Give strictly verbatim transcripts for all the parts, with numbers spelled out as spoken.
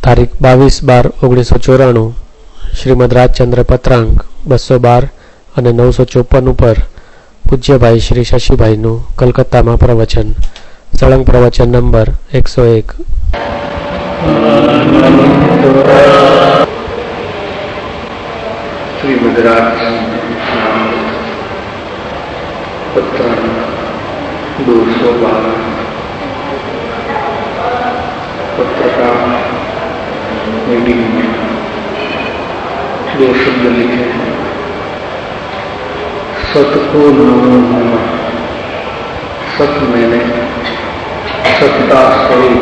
તારીખ બાવીસ બાર ઓગણીસો ચોરાણું શ્રીમદ રાજચંદ્ર પત્રાંક બસો બાર અને નવસો ચોપન ઉપર પૂજ્યભાઈ શ્રી શશીભાઈનું કલકત્તામાં પ્રવચન. સળંગ પ્રવચન નંબર એકસો એક. श्रीमद राजचंद्र पत्रांक दो सौ बारह. पत्र का मीटिंग में दो शब्द लिखे हैं. सत को नमो नमः. सत मैंने सत्ता स्वरूप,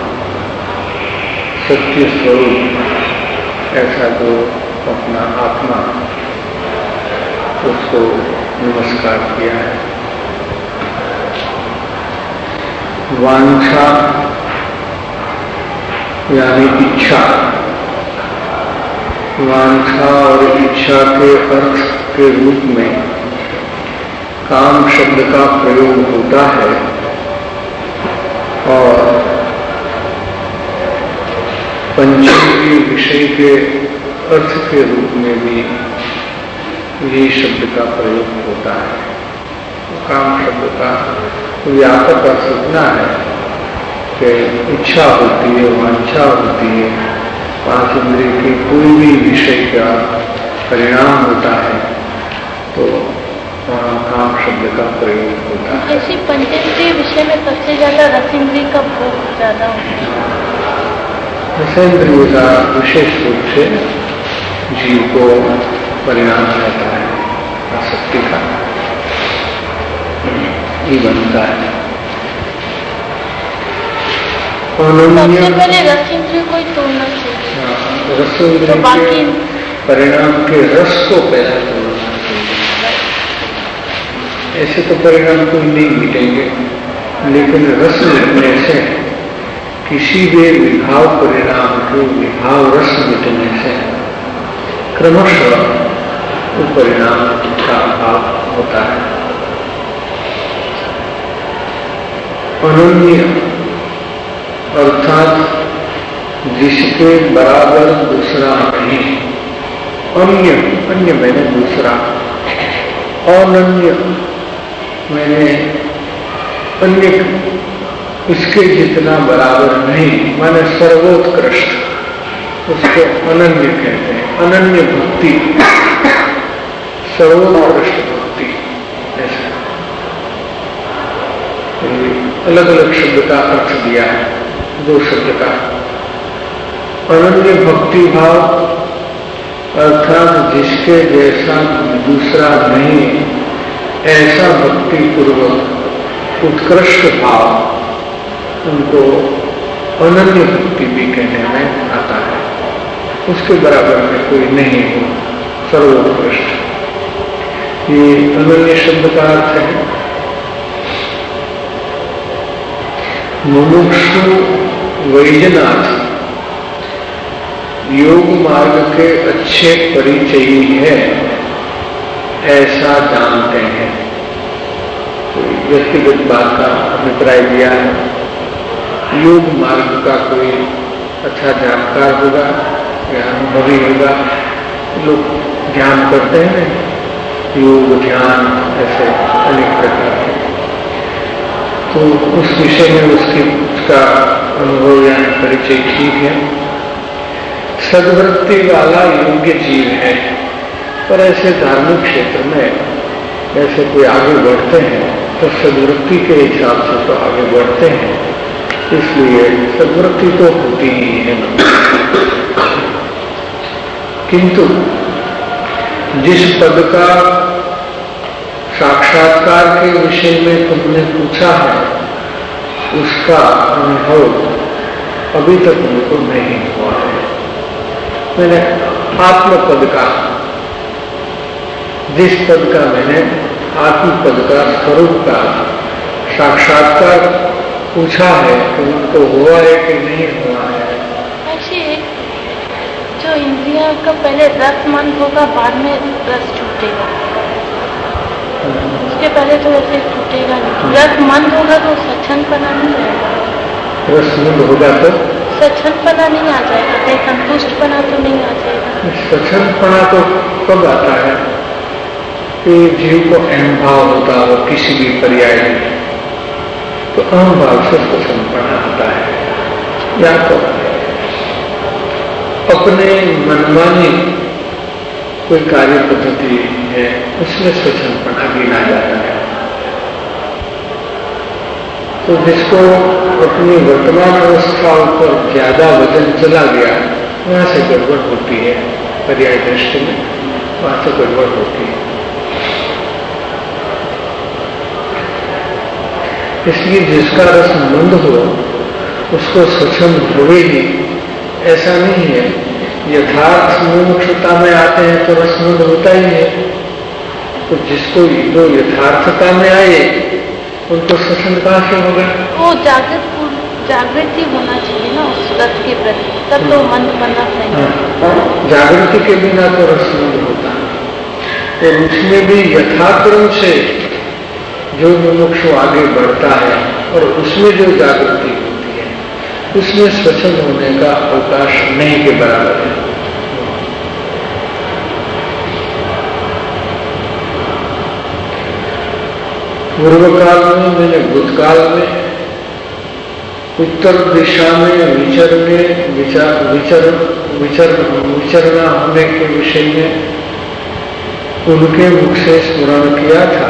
सत्य स्वरूप, ऐसा जो अपना आत्मा, उसको नमस्कार किया है. वांछा यानी इच्छा. वांछा और इच्छा के अर्थ के रूप में काम शब्द का प्रयोग होता है और पंचेंद्रिय विषय के अर्थ के रूप में भी यही शब्द का प्रयोग होता है. काम शब्द का व्यापक अर्थ इतना है कि इच्छा होती है, वांछा होती है, पांच इंद्रिय के कोई भी विषय का परिणाम होता है तो वहाँ काम शब्द का प्रयोग होता है. ऐसी पंचेंद्रिय विषय में सबसे ज्यादा रसेंद्रिय का भोग ज्यादा होता है. रसेंद्रिय का विशेष रूप से जीव को परिणाम रहता है, आसक्ति का ही बनता है. सबसे पहले रसेंद्रिय को ही तोड़ना चाहिए. रसेंद्रिय के परिणाम के रस को पैदा करना चाहिए. ऐसे तो परिणाम कोई नहीं मिटेंगे, लेकिन रस मिटने से, किसी भी विभाव परिणाम के विभाव रस मिटने से क्रमशः वो परिणाम का अभाव होता है. अनन्य अर्थात जिसके बराबर दूसरा नहीं. अन्य, अन्य मैंने दूसरा. अनन्य मैंने अन्य इसके जितना बराबर नहीं, माने सर्वोत्कृष्ट, उसको अनन्य कहते हैं. अनन्य भक्ति, सर्वोत्कृष्ट भक्ति, ऐसा अलग अलग शब्द का अर्थ दिया है. दो शब्द का अनन्य भक्ति भाव अर्थात जिसके जैसा दूसरा नहीं, ऐसा भक्ति पूर्वक उत्कृष्ट भाव, उनको अनन्य भक्ति भी कहने में आता है. उसके बराबर में कोई नहीं हो, सर्वोत्कृष्ट. ये अनन्य शब्द का अर्थ है मुमुक्षु वैजनाथ, योग मार्ग के अच्छे परिचयी है ऐसा जानते हैं. तो व्यक्तिगत बात का अभिप्राय दिया है. योग मार्ग का कोई अच्छा जानकार होगा या अनुभवी होगा. लोग ध्यान करते हैं, योग ध्यान ऐसे अनेक प्रकार के, तो उस विषय में उसकी उसका अनुभव या परिचय ठीक है. सद्वृत्ति वाला योग्य जीव है. पर ऐसे धार्मिक क्षेत्र में ऐसे कोई आगे बढ़ते हैं तो सद्वृत्ति के हिसाब से तो आगे बढ़ते हैं, इसलिए सद्वृत्ति तो होती ही है. किंतु जिस पद का साक्षात्कार के विषय में तुमने पूछा है, उसका अनुभव अभी तक उनको नहीं हुआ है. मैंने आत्म पद का, जिस पद का मैंने आत्म पद का, स्वरूप का साक्षात्कार पूछा है कि उनको हुआ है कि नहीं हुआ है. ऐसे जो इंद्रिया का पहले रस मन होगा, बाद में रस छूटेगा. उसके पहले तो ऐसे छूटेगा नहीं. रस मन होगा तो सच्चन पना नहीं रहेगा. रस मन होगा तो स्वच्छंदपना नहीं आ जाएगा, कहीं संतुष्टपना तो नहीं आ जाएगा? स्वच्छंदपना तो कब आता है कि जीव को अहम भाव होता हो किसी भी पर्याय में, तो अहम भाव से स्वच्छंदपना आता है। या तो अपने मनमानी कोई कार्य पद्धति है उसमें स्वच्छंदपना गिना जाता है। तो जिसको अपनी वर्तमान अवस्थाओं पर ज्यादा वजन चला गया वहां से गड़बड़ होती है, पर्याय दृष्टि में वहां से गड़बड़ होती है। इसलिए जिसका रस मंद हो उसको स्वच्छंद होगी, ऐसा नहीं है। यथार्थ मुमुक्षुता में आते हैं तो रसमंद होता ही है, तो जिसको जो यथार्थता में आए उनको स्वच्छंद कहां से होगा? वो जागृत जागृति होना चाहिए ना उस रस के प्रति, तब तो मंद बनना चाहिए। जागृति के बिना तो रसमंद होता है, तो उसमें भी यथाक्रम से जो मुमुक्षु आगे बढ़ता है और उसमें जो जागृति होती है उसमें स्वच्छंद होने का अवकाश नहीं के बराबर है। पूर्व काल में, मैंने भूतकाल में उत्तर दिशा में विचरने विचार विचर विचर विचरना होने के विषय में उनके मुख से स्मरण किया था,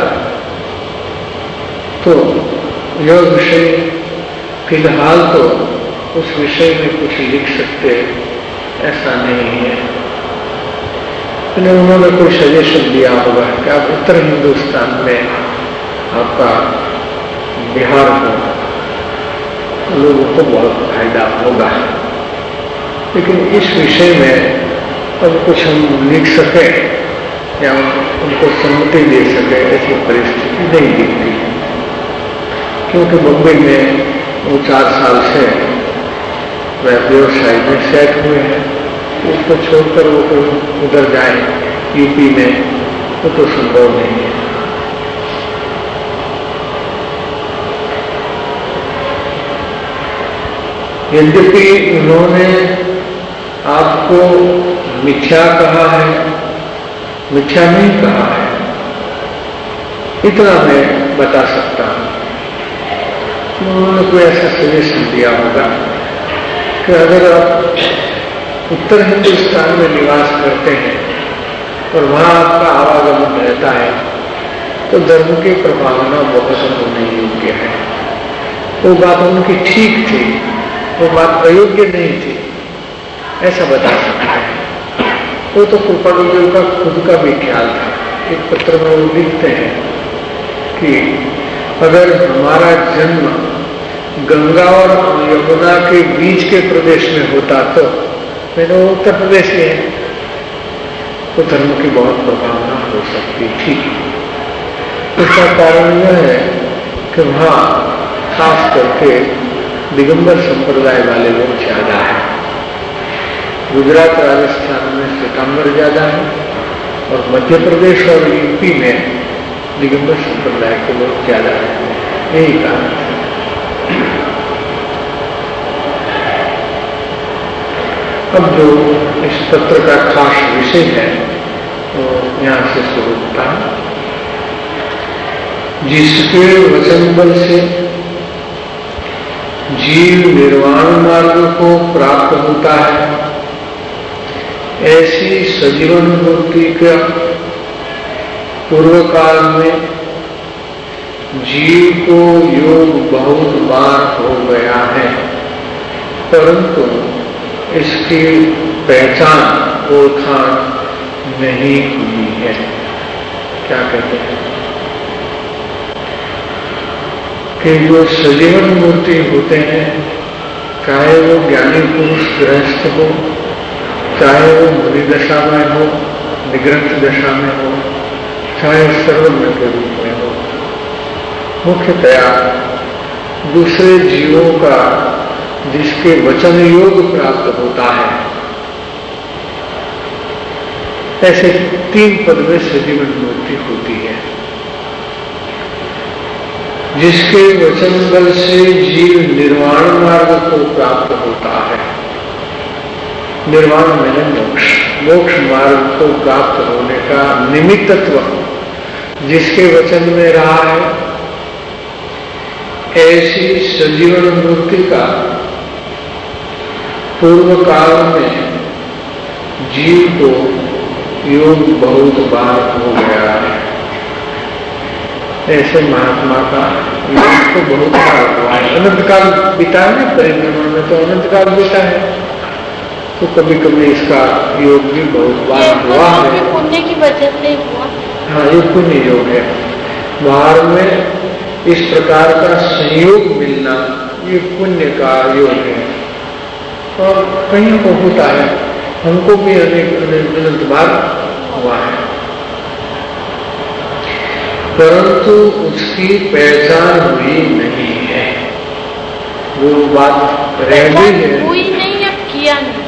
तो यह विषय फिलहाल तो उस विषय में कुछ लिख सकते ऐसा नहीं है। उन्होंने कोई सजेशन दिया होगा कि आप उत्तर हिंदुस्तान में आपका बिहार को लोगों को बहुत फायदा होगा, लेकिन इस विषय में अब कुछ हम लिख सके या उनको सम्मति दे सके ऐसी परिस्थिति नहीं दिखती, क्योंकि मुंबई में वो चार साल से वह व्यवसाय में सेट हुए हैं, उसको छोड़कर वो तो उधर जाए यूपी में, वो तो संभव नहीं है। यद्यपि उन्होंने आपको मिथ्या कहा है, मिथ्या नहीं कहा है, इतना मैं बता सकता हूं। उन्होंने कोई ऐसा सजेशन दिया होगा कि अगर आप उत्तर हिंदुस्तान में निवास करते हैं और वहां आपका आवागमन रहता है तो धर्म की प्रभावना बहुत होने योग्य है। वो बात उनकी ठीक थी, वो बात अयोग्य नहीं थी, ऐसा बता सकते हैं। वो तो कृपालुदेव का खुद का भी ख्याल था। एक पत्र में वो लिखते हैं कि अगर हमारा जन्म गंगा और यमुना के बीच के प्रदेश में होता तो मैंने वो उत्तर प्रदेश में है, तो धर्म की बहुत प्रभावना हो सकती थी। इसका कारण यह है कि वहां खास करके दिगंबर संप्रदाय वाले लोग ज्यादा है। गुजरात राजस्थान में श्वेतांबर ज्यादा है और मध्य प्रदेश और यूपी में दिगंबर संप्रदाय के लोग ज्यादा है, यही कारण है। अब जो इस पत्र का खास विषय है तो यहां से शुरू होता है। जिसके वचन बल से जीव निर्वाण मार्ग को प्राप्त होता है, ऐसी सजीवन मुक्ति का पूर्व काल में जीव को योग बहुत बार हो गया है, परंतु इसकी पहचान ओळखाण नहीं हुई है। क्या कहते हैं कि जो सजीवन मूर्ति होते हैं, चाहे वो ज्ञानी पुरुष गृहस्थ हो, चाहे वो मुनि दशा में हो, निग्रंथ दशा में हो, चाहे सर्वज्ञ के रूप में हो, मुख्यतया दूसरे जीवों का जिसके वचन योग प्राप्त होता है, ऐसे तीन पद में सजीवन मूर्ति होती है। जिसके वचन बल से जीव निर्वाण मार्ग को प्राप्त होता है। निर्वाण मैंने मोक्ष, मोक्ष मार्ग को प्राप्त होने का निमित्तत्व जिसके वचन में रहा है, ऐसी सजीवन मूर्ति का पूर्व काल में जीव को योग बहुत बार हो गया है। ऐसे महात्मा का योग तो बहुत बार हुआ है। अनंत काल बीता है ना, परिभ्रमण में तो अनंत काल बीता है, तो कभी कभी इसका योग भी बहुत बार हुआ है। पुण्य की वजह से हुआ। हाँ, ये पुण्य योग है। बाहर में इस प्रकार का संयोग मिलना ये पुण्य का योग है, और कहीं को होता है, हमको भी अनेक अनंत बार हुआ है, परंतु उसकी पहचान हुई नहीं है। वो बात रह गई है, हुई नहीं, अब किया नहीं।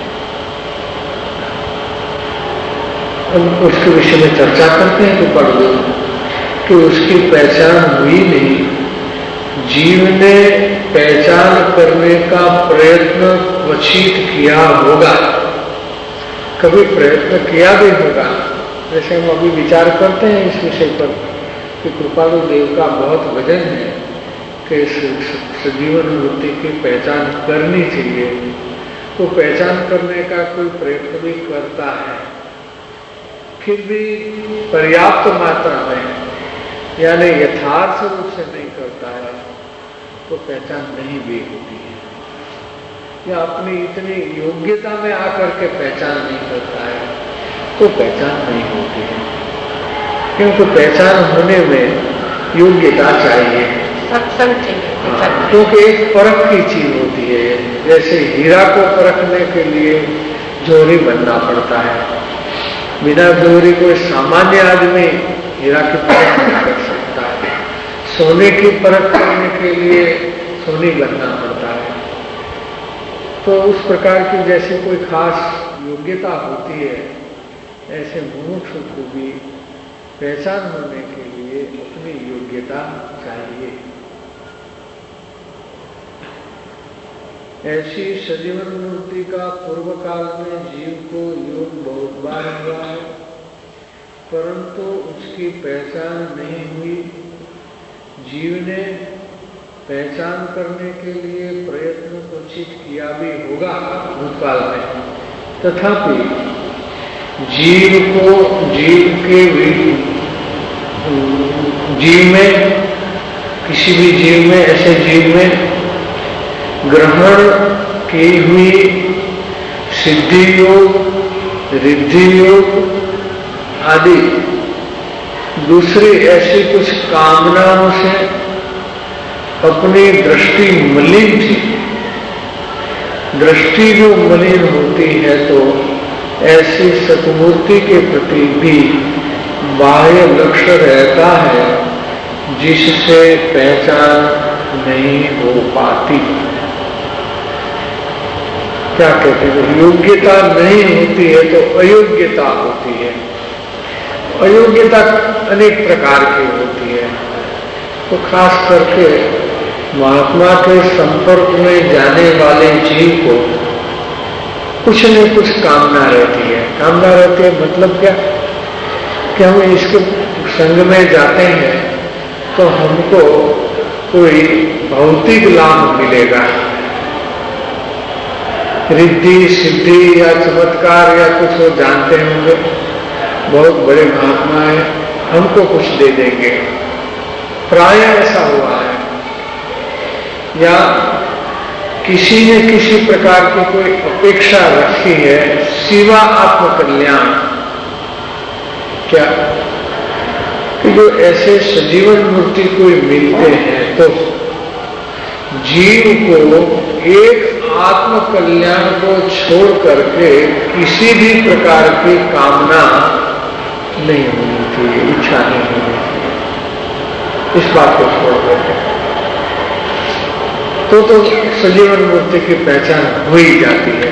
अब उसके विषय में चर्चा करते हैं तो पढ़ दो कि उसकी पहचान हुई नहीं। जीव ने पहचान करने का प्रयत्न क्वचित किया होगा, कभी प्रयत्न किया भी होगा। जैसे हम अभी विचार करते हैं इस विषय पर कि कृपालु देव का बहुत वजन है कि सजीवन मूर्ति की पहचान करनी चाहिए, तो पहचान करने का कोई प्रयत्न भी करता है, फिर भी पर्याप्त मात्रा में, यानी यथार्थ रूप से नहीं करता है, तो पहचान नहीं भी होती है। या अपनी इतनी योग्यता में आकर के पहचान नहीं करता है, तो पहचान नहीं होती है। क्योंकि पहचान होने में योग्यता चाहिए, सत्संग चाहिए। हाँ, क्योंकि एक परख की चीज होती है। जैसे हीरा को परखने के लिए जोहरी बनना पड़ता है, बिना जोहरी कोई सामान्य आदमी हीरा की परख नहीं कर सकता है। सोने की परख करने के लिए सोनी बनना पड़ता है। तो उस प्रकार की जैसी कोई खास योग्यता होती है, ऐसे मुमुक्षु को भी पहचान होने के लिए अपनी योग्यता चाहिए। ऐसी सजीवन मूर्ति का पूर्व काल में जीव को योग बहुत बार हुआ है, परंतु उसकी पहचान नहीं हुई। जीव ने पहचान करने के लिए प्रयत्न क्वचित किया भी होगा भूतकाल में, तथापि जीव को जीव के जीव में किसी भी जीव में ऐसे जीव में ग्रहण की हुई सिद्धि योग, रिद्धि योग आदि दूसरी ऐसी कुछ कामनाओं से अपनी दृष्टि मलिन थी। दृष्टि जो मलिन होती है तो ऐसी सतमूर्ति के प्रति भी बाह्य लक्ष्य रहता है, जिससे पहचान नहीं हो पाती। क्या कहते हैं, योग्यता नहीं होती है तो अयोग्यता होती है। अयोग्यता अनेक प्रकार की होती है, तो खास करके महात्मा के संपर्क में जाने वाले जीव को कुछ न कुछ कामना रहती है। कामना रहती है मतलब क्या, कि हम इसके संग में जाते हैं तो हमको कोई भौतिक लाभ मिलेगा, रिद्धि सिद्धि या चमत्कार या कुछ वो जानते होंगे, बहुत बड़े महात्मा है, हमको कुछ दे देंगे, प्राय ऐसा हुआ है। या किसी ने किसी प्रकार की कोई अपेक्षा रखी है सिवा आत्मकल्याण। क्या कि जो ऐसे सजीवन मूर्ति कोई मिलते हैं तो जीव को एक आत्म कल्याण को छोड़ करके किसी भी प्रकार की कामना नहीं होनी चाहिए, इच्छा नहीं होनी चाहिए, इस बात को छोड़ करके तो तो सजीवन मूर्ति की पहचान हो ही जाती है।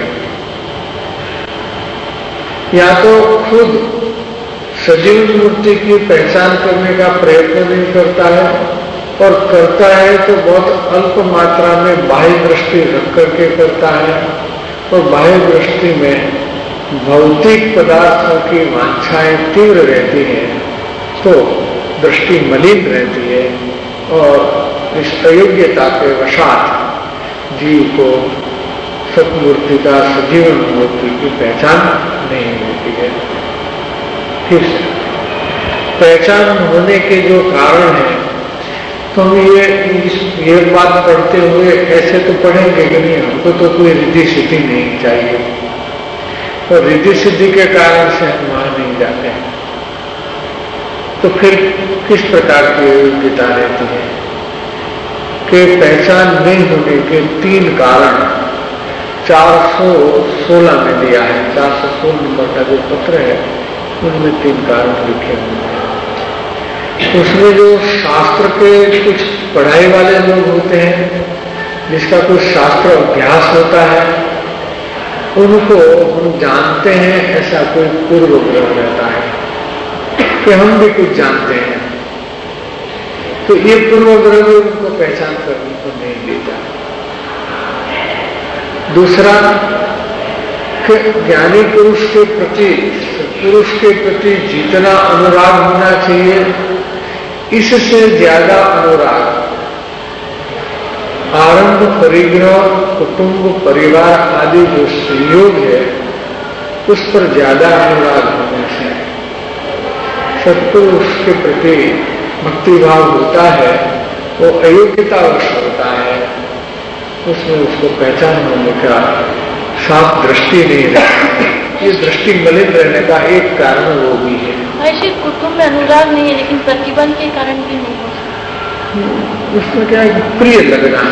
या तो खुद सजीवन मूर्ति की पहचान करने का प्रयत्न नहीं करता है, और करता है तो बहुत अल्प मात्रा में बाह्य दृष्टि रख करके करता है, और बाह्य दृष्टि में भौतिक पदार्थों की वांछाएं तीव्र रहती हैं, तो दृष्टि मलिन रहती है और इस अयोग्यता के वशात जीव को सतमूर्ति का, सजीवन मूर्ति की पहचान नहीं होती है। फिर से पहचान होने के जो कारण है, तो हम ये ये बात पढ़ते हुए ऐसे तो पढ़ेंगे कि नहीं, हमको तो कोई रिद्धि सिद्धि नहीं चाहिए, और रिद्धि सिद्धि के कारण से हम वहां नहीं जाते हैं। तो फिर किस प्रकार की योग्यता रहती है कि पहचान नहीं होने के तीन कारण चार सौ सोलह में दिया है। चार सौ सोलह नंबर का जो पत्र है उनमें तीन कारण लिखे हुए हैं। उसमें जो शास्त्र के कुछ पढ़ाई वाले लोग होते हैं, जिसका कुछ शास्त्र अभ्यास होता है, उनको हम जानते हैं ऐसा कोई पूर्व ग्रह रहता है कि हम भी कुछ जानते हैं, तो ये पूर्व ग्रह भी उनको पहचान करने को नहीं देता। दूसरा कि ज्ञानी पुरुष के प्रति, पुरुष के प्रति जितना अनुराग होना चाहिए, इससे ज्यादा अनुराग आरंभ, परिग्रह, कुटुंब, परिवार आदि जो संयोग है उस पर ज्यादा अनुराग होने से सत्पुरुष के प्रति भक्तिभाव होता है, वो अयोग्यतावश होता है, उसमें उसको पहचान होने का साफ दृष्टि नहीं रहती। ये दृष्टि मलिन रहने का एक कारण वो भी है। ऐसे कुटुंब में अनुराग नहीं है, लेकिन प्रतिबंध के कारण भी नहीं हो सकता। उसमें क्या है, प्रिय लगना।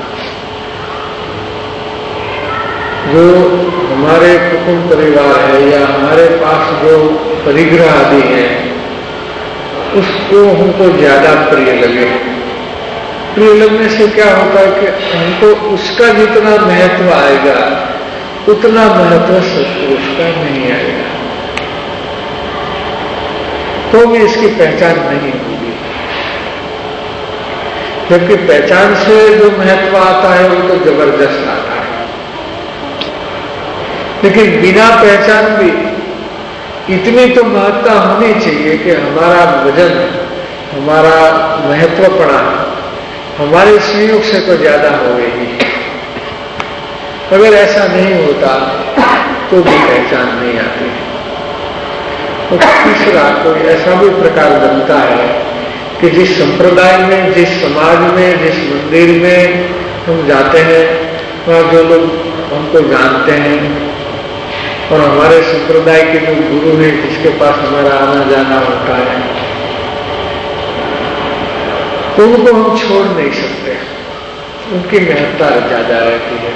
जो हमारे कुटुंब परिवार है या हमारे पास जो परिग्रह आदि है, उसको हमको ज्यादा प्रिय लगे। प्रिय लगने से क्या होता है कि हमको उसका जितना महत्व आएगा उतना महत्व सत्पुरुष का नहीं आएगा, तो भी इसकी पहचान नहीं होगी। क्योंकि पहचान से जो महत्व आता है वो तो जबरदस्त आता है, लेकिन बिना पहचान भी इतनी तो महत्ता होनी चाहिए कि हमारा वजन, हमारा महत्वपना हमारे संयोग से तो ज्यादा हो गई। अगर ऐसा नहीं होता तो भी पहचान नहीं आती। तो तीसरा कोई ऐसा भी प्रकार बनता है कि जिस संप्रदाय में, जिस समाज में, जिस मंदिर में हम जाते हैं, वहाँ जो लोग हमको जानते हैं और हमारे संप्रदाय के जो गुरु हैं, जिसके पास हमारा आना जाना होता है, तो उनको हम छोड़ नहीं सकते, उनकी महत्ता ज्यादा रहती है।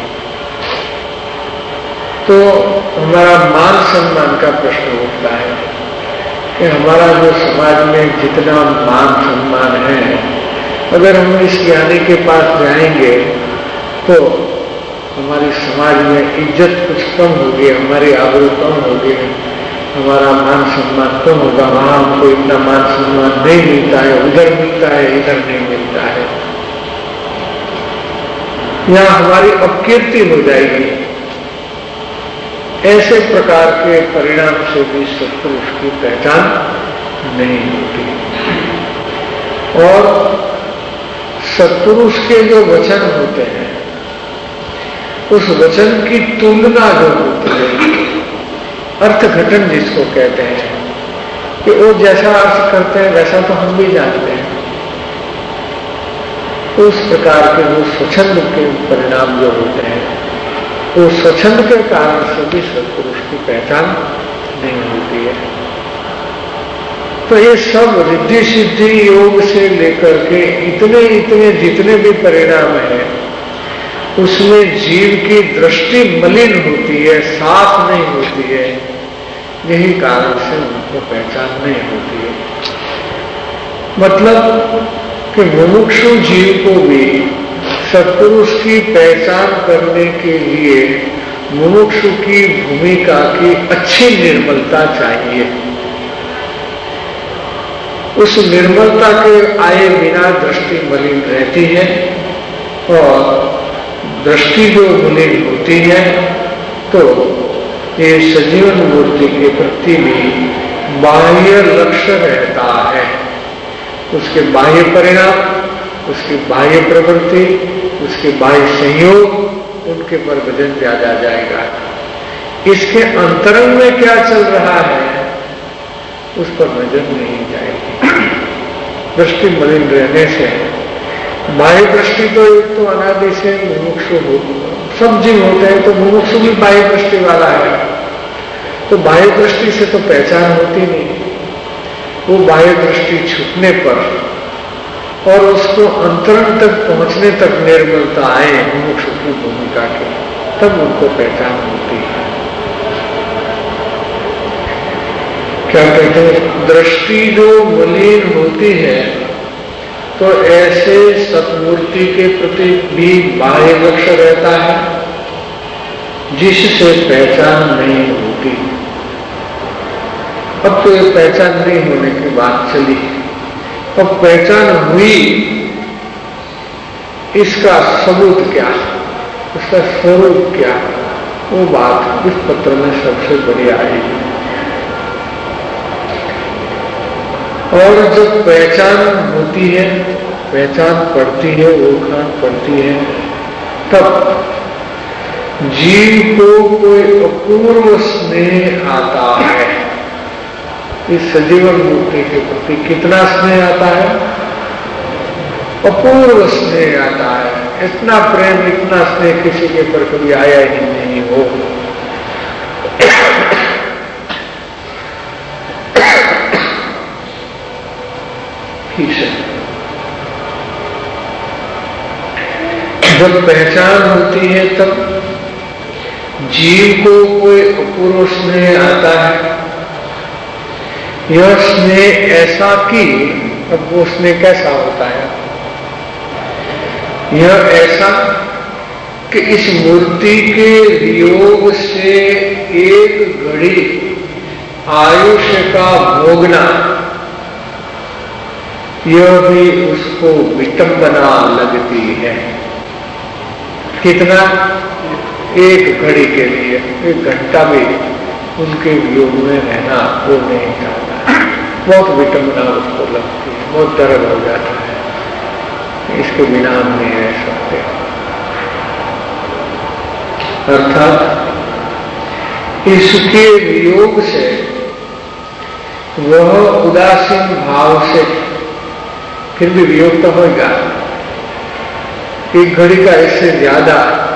तो हमारा मान सम्मान का प्रश्न उठता है कि हमारा जो समाज में जितना मान सम्मान है, अगर हम इस ज्ञानी के पास जाएंगे तो हमारी समाज में इज्जत कुछ कम होगी, हमारी आबरू कम होगी, हमारा मान सम्मान कम होगा। वहां हमको इतना मान सम्मान नहीं मिलता है, उधर मिलता है, इधर नहीं मिलता है, या हमारी अपकीर्ति हो जाएगी। ऐसे प्रकार के परिणाम से भी सत्पुरुष की पहचान नहीं होती। और सत्पुरुष के जो वचन होते हैं, उस वचन की तुलना जो होती है, अर्थघटन जिसको कहते हैं, कि वो जैसा अर्थ करते हैं वैसा तो हम भी जानते हैं, तो उस प्रकार के जो स्वच्छंद के परिणाम जो होते हैं, वो स्वच्छंद के कारण से भी सत्पुरुष की पहचान नहीं होती है। तो ये सब रिद्धि सिद्धि योग से लेकर के इतने इतने जितने भी परिणाम हैं, उसमें जीव की दृष्टि मलिन होती है, साफ नहीं होती है। यही कारण से उनको पहचान नहीं होती है। मतलब कि मुमुक्षु जीव को भी सत्पुरुष की पहचान करने के लिए मुमुक्षु की भूमिका की अच्छी निर्मलता चाहिए। उस निर्मलता के आए बिना दृष्टि मलिन रहती है, और दृष्टि जो मलिन होती है तो ये सजीवन मूर्ति के प्रति भी बाह्य लक्ष्य रहता है। उसके बाह्य परिणाम, उसकी बाह्य प्रवृत्ति, उसके बाह्य संयोग, उनके पर वजन ज्यादा जाएगा। इसके अंतरंग में क्या चल रहा है उस पर नजर नहीं जाएगी। दृष्टि मलिन रहने से, बाह्य दृष्टि तो एक तो अनादि से मुमुक्षु हो, सब जीव होते हैं तो मुमुक्षु भी बाह्य दृष्टि वाला है, तो बाह्य दृष्टि से तो पहचान होती नहीं। वो बाह्य दृष्टि छूटने पर और उसको अंतरंग तक पहुंचने तक निर्मलता आए मुमुक्षु की भूमिका के, तब उनको पहचान होती है। क्या कहते हैं, दृष्टि जो मलिन होती है तो ऐसे सतमूर्ति के प्रति भी बाह्य लक्ष्य रहता है, जिससे पहचान नहीं होती। अब तो ये पहचान नहीं होने की बात चली, अब पहचान हुई, इसका सबूत क्या, उसका स्वरूप क्या, वो बात इस पत्र में सबसे बड़ी आएगी। और जब पहचान होती है, पहचान पड़ती है, ओळखाण पड़ती है, तब जीव को कोई अपूर्व स्नेह आता है। इस सजीवन मूर्ति के प्रति कितना स्नेह आता है, अपूर्व स्नेह आता है। इतना प्रेम, इतना स्नेह किसी के पर कभी आया ही नहीं हो। ठीक है, जब पहचान होती है तब जीव को कोई अपूर्व स्नेह आता है। यह स्नेह ऐसा कि, अब वो स्नेह कैसा होता है, यह ऐसा कि इस मूर्ति के वियोग से एक घड़ी आयुष्य का भोगना, यह भी उसको विटंबना लगती है। कितना, एक घड़ी के लिए, एक घंटा भी उनके वियोग में रहना वो नहीं चाहता है। बहुत विटंबना उसको लगती है, बहुत दर्द हो जाता है, इसके बिना हम नहीं रह सकते। अर्थात इसके वियोग से वह उदासीन भाव से, फिर भी वियोग तो होगा, एक घड़ी का इससे ज्यादा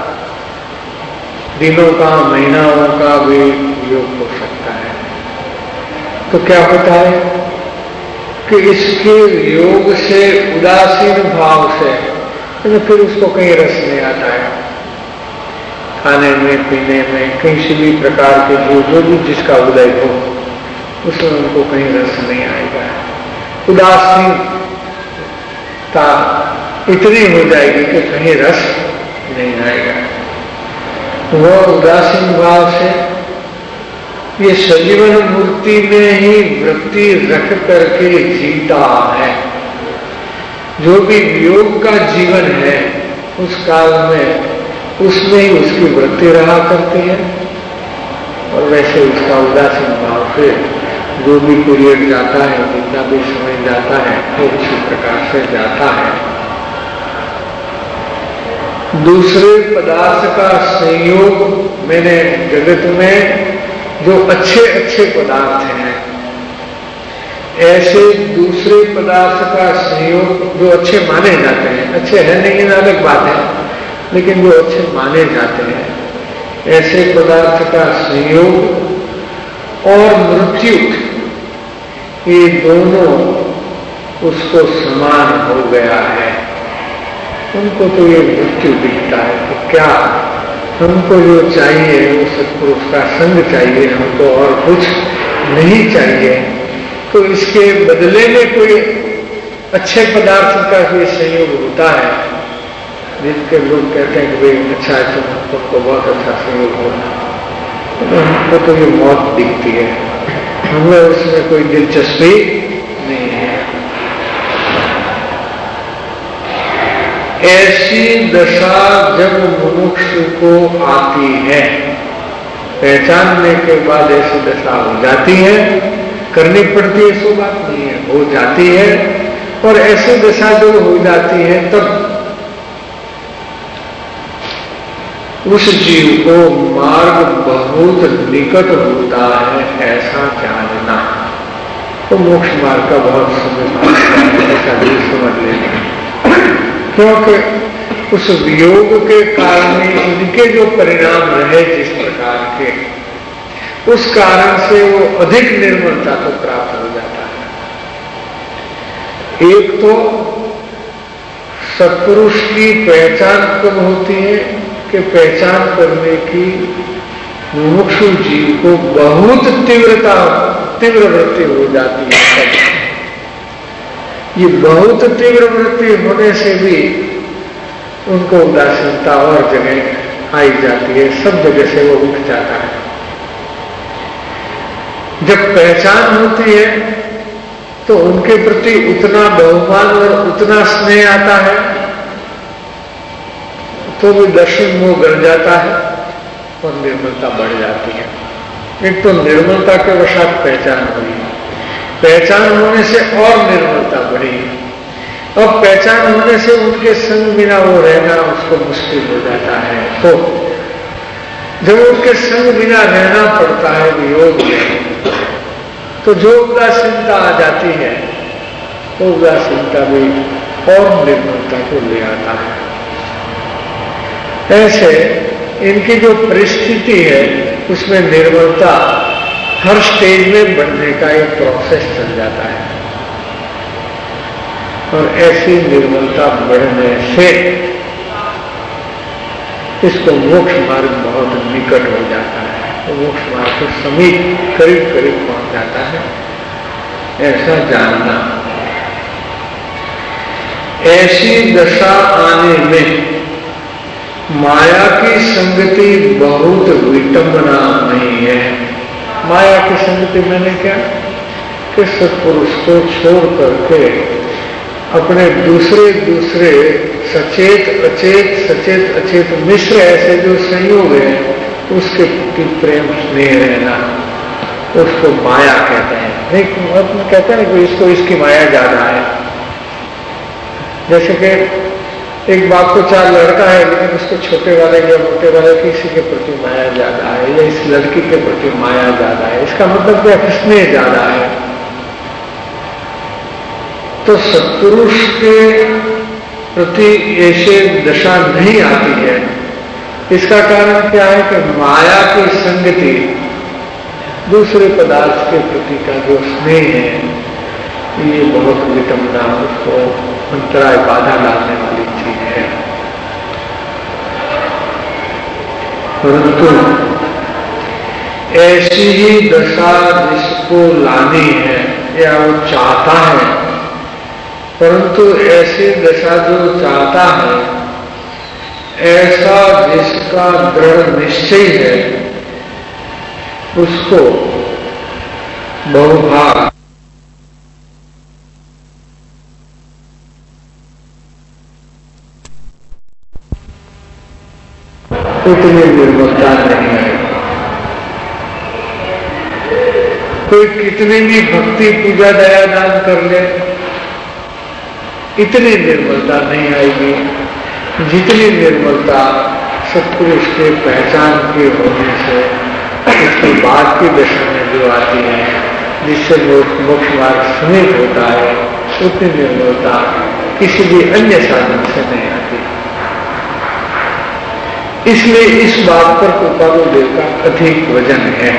दिनों का, महीनाओं का भी वियोग हो सकता है। तो क्या होता है कि इसके वियोग से, उदासीन भाव से, तो फिर उसको कहीं रस नहीं आता है। खाने में, पीने में, किसी भी प्रकार के जो जो भी जिसका उदय हो, उसमें उनको कहीं रस नहीं आएगा। उदासीन इतनी हो जाएगी कि कहीं रस नहीं आएगा। वह उदासीन भाव से ये सजीवन मूर्ति में ही वृत्ति रख करके जीता है। जो भी वियोग का जीवन है उस काल में उसमें ही उसकी वृत्ति रहा करती है, और वैसे उसका उदासीन भाव से जो भी पीरियड जाता है, जितना भी समय जाता है, वो उसी प्रकार से जाता है। दूसरे पदार्थ का संयोग, मैंने जगत में जो अच्छे अच्छे पदार्थ हैं, ऐसे दूसरे पदार्थ का संयोग जो अच्छे माने जाते हैं, अच्छे है नहीं ये अलग बात है, लेकिन जो अच्छे माने जाते हैं, ऐसे पदार्थ का संयोग और मृत्यु, ये दोनों उसको समान हो गया है। उनको तो ये मृत्यु दिखता है कि क्या हमको जो चाहिए वो सत्पुरुष का संग चाहिए, हमको और कुछ नहीं चाहिए। तो इसके बदले में कोई अच्छे पदार्थ का भी संयोग होता है, जिनके लोग कहते हैं कि भाई अच्छा है, तुम तुमको बहुत अच्छा संयोग होगा, तो हमको तो ये मौत दिखती है, हमें उसमें कोई दिलचस्पी नहीं है। ऐसी दशा जब मुमुक्षु को आती है, पहचानने के बाद ऐसी दशा हो जाती है, करनी पड़ती है सो बात नहीं है, हो जाती है। और ऐसी दशा जब हो जाती है तब उस जीव को मार्ग बहुत निकट होता है ऐसा जानना, तो मोक्ष मार्ग का बहुत समय ऐसा भी समझ लेना। क्योंकि उस वियोग के कारण इनके जो परिणाम रहे जिस प्रकार के, उस कारण से वो अधिक निर्मलता को प्राप्त हो जाता है। एक तो सत्पुरुष की पहचान कब होती है कि पहचान करने की मुमुक्षु जीव को बहुत तीव्रता तीव्र वृत्ति हो जाती है। ये बहुत तीव्र वृत्ति होने से भी उनको उदासीनता और जगह आई जाती है, सब जगह से वो उठ जाता है। जब पहचान होती है तो उनके प्रति उतना बहुमान और उतना स्नेह आता है तो भी दर्शन मोह गड़ जाता है और निर्मलता बढ़ जाती है। एक तो निर्मलता के वशात पहचान हुई, पहचान होने से और निर्मलता बढ़ी। अब पहचान होने से उनके संग बिना वो रहना उसको मुश्किल हो जाता है, तो जब उनके संग बिना रहना पड़ता है वियोग में, तो जो उदासीनता आ जाती है तो उदासीनता भी और निर्मलता को ले आता है। ऐसे इनकी जो परिस्थिति है उसमें निर्मलता हर स्टेज में बढ़ने का एक प्रोसेस चल जाता है, और ऐसी निर्मलता बढ़ने से इसको मोक्ष मार्ग बहुत निकट हो जाता है, तो मोक्ष मार्ग के समीप करीब करीब पहुंच जाता है, ऐसा जानना। ऐसी दशा आने में माया की संगति बहुत विटंबना नहीं है। माया की संगति मैंने क्या कि सत्पुरुष को छोड़ करके अपने दूसरे दूसरे सचेत अचेत सचेत अचेत मिश्र ऐसे जो संयोग है उसके प्रति प्रेम स्नेह रहना, उसको माया कहते हैं। नहीं कहते हैं कि इसको इसकी माया ज्यादा है। जैसे कि एक बाप को चार लड़का है लेकिन उसको छोटे वाले या मोटे वाले किसी के प्रति माया ज्यादा है, या इस लड़की के प्रति माया ज्यादा है, इसका मतलब क्या स्नेह ज्यादा है। तो सत्पुरुष के प्रति ऐसे दशा नहीं आती है। इसका कारण क्या है कि माया की संगति दूसरे पदार्थ के प्रति का जो स्नेह है ये बहुत विटंबना, उसको अंतराय बाधा डालने वाली चीज है। परंतु ऐसी ही दशा जिसको लानी है या वो चाहता है, परंतु ऐसी दशा जो चाहता है, ऐसा जिसका दृढ़ निश्चय है, उसको बहुभाग उतनी निर्मलता नहीं है। कोई कितनी भी भक्ति पूजा दया दान कर ले, इतनी निर्मलता नहीं आएगी जितनी निर्मलता सत्पुरुष के पहचान के होने से उसकी बाद की दशा में जो आती है, जिससे मोक्ष मार्ग समीप होता है, उतनी निर्मलता किसी भी अन्य साधन से नहीं आती। इसलिए इस बात पर कृपालुदेव का अधिक वजन है।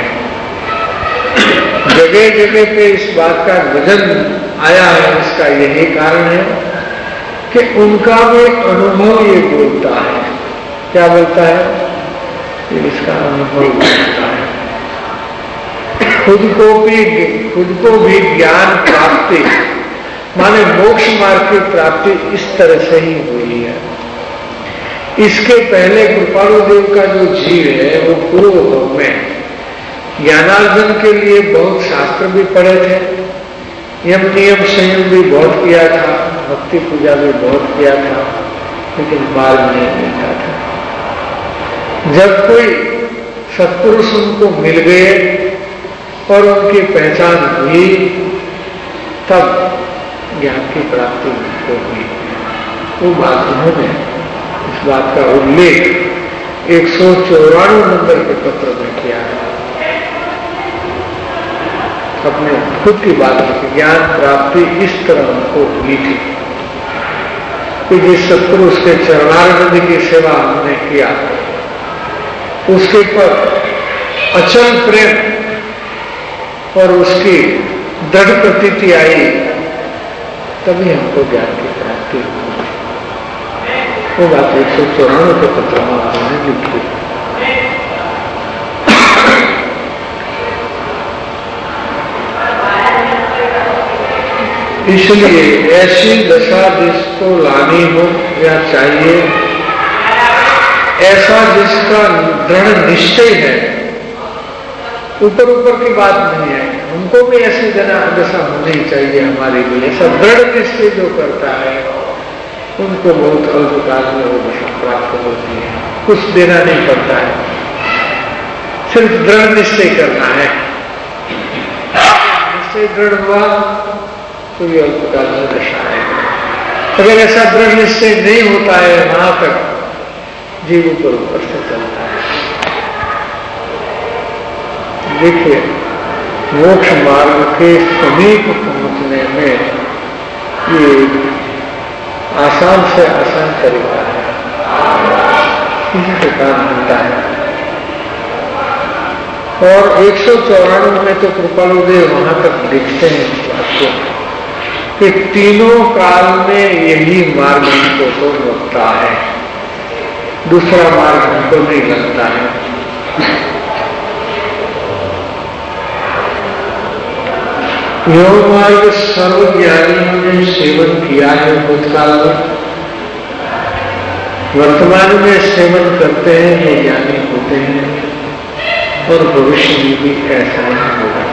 जगह जगह पे इस बात का वजन आया है, इसका यही कारण है कि उनका भी अनुभव ये बोलता है। क्या बोलता है? इसका अनुभव बोलता है। खुद को भी खुद को भी ज्ञान प्राप्ति माने मोक्ष मार्ग की प्राप्ति इस तरह से ही हुई है। इसके पहले कृपालुदेव का जो जीव है वो पूर्व में ज्ञानार्जन के लिए बहुत शास्त्र भी पढ़े थे, यम नियम संयम भी बहुत किया था, भक्ति पूजा भी बहुत किया था, लेकिन मार्ग नहीं मिलता था। जब कोई सत्पुरुष उनको मिल गए और उनकी पहचान हुई, तब ज्ञान की प्राप्ति उनको हुई। वो बात उन्होंने इस बात का उल्लेख एक सौ चौरानवे नंबर के पत्र में किया है। अपने खुद की बात की ज्ञान प्राप्ति इस तरह उनको हुई थी कि जिस सत्पुरुष के चरणारविंद की सेवा हमने किया, उसके पर अचल प्रेम और उसकी दृढ़ प्रतीति आई, तभी हमको ज्ञान की प्राप्ति हुई। वो बात एक सौ चौरानवे के पत्र में उन्होंने लिखी। इसलिए ऐसी दशा जिसको लानी हो या चाहिए, ऐसा जिसका दृढ़ निश्चय है, ऊपर ऊपर की बात नहीं है, हमको भी ऐसी दशा होनी चाहिए हमारे लिए। ऐसा दृढ़ निश्चय जो करता है उनको बहुत अल्पकाल में वो दशा प्राप्त होती है। कुछ देना नहीं पड़ता है, सिर्फ दृढ़ निश्चय करना है। निश्चय दृढ़ हुआ तो ये अल्पकाल में दशा है। अगर ऐसा दृढ़ निश्चय नहीं होता है, वहां तक जीव ऊपर ऊपर से चलता है। देखिए, मोक्ष मार्ग के समीप पहुंचने में ये आसान से आसान तरीका है, इसी से काम मिलता है। और एक सौ चौरानवे में तो कृपालुदेव वहां तक लिखते हैं इस बात को कि तीनों काल में यही मार्ग हमको तो लगता है, दूसरा मार्ग हमको नहीं लगता है। योग मार्ग सर्वज्ञानियों ने सेवन किया है भूतकाल में, वर्तमान में सेवन करते हैं जो ज्ञानी होते हैं, और भविष्य में भी ऐसा ही होगा।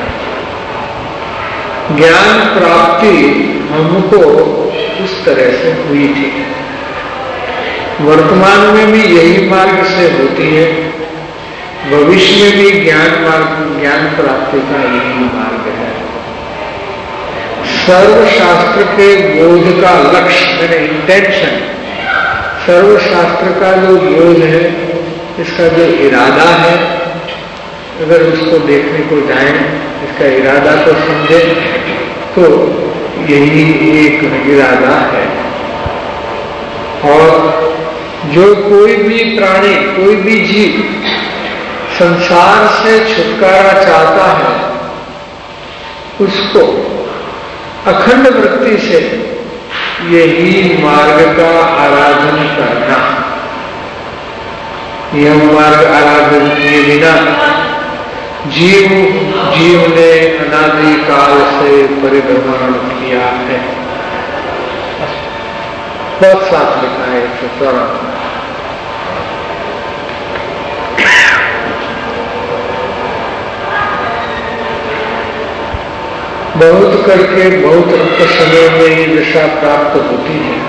ज्ञान प्राप्ति हमको उस तरह से हुई थी, वर्तमान में भी यही मार्ग से होती है, भविष्य में भी ज्ञान मार्ग ज्ञान प्राप्ति का यही मार्ग है। सर्वशास्त्र के बोध का लक्ष्य, मैंने इंटेंशन, सर्वशास्त्र का जो बोध है, इसका जो इरादा है, अगर उसको देखने को जाएं, इसका इरादा को समझे, तो यही एक इरादा है। और जो कोई भी प्राणी, कोई भी जीव संसार से छुटकारा चाहता है, उसको अखंड वृत्ति से यही मार्ग का आराधन करना। यह मार्ग आराधन किए बिना जीव जीव ने अनादि काल से परिभ्रमण किया है। बहुत साफ लिखा है एक सौ चौरानवे। बहुत करके बहुत अल्प समय में ये दशा प्राप्त होती है।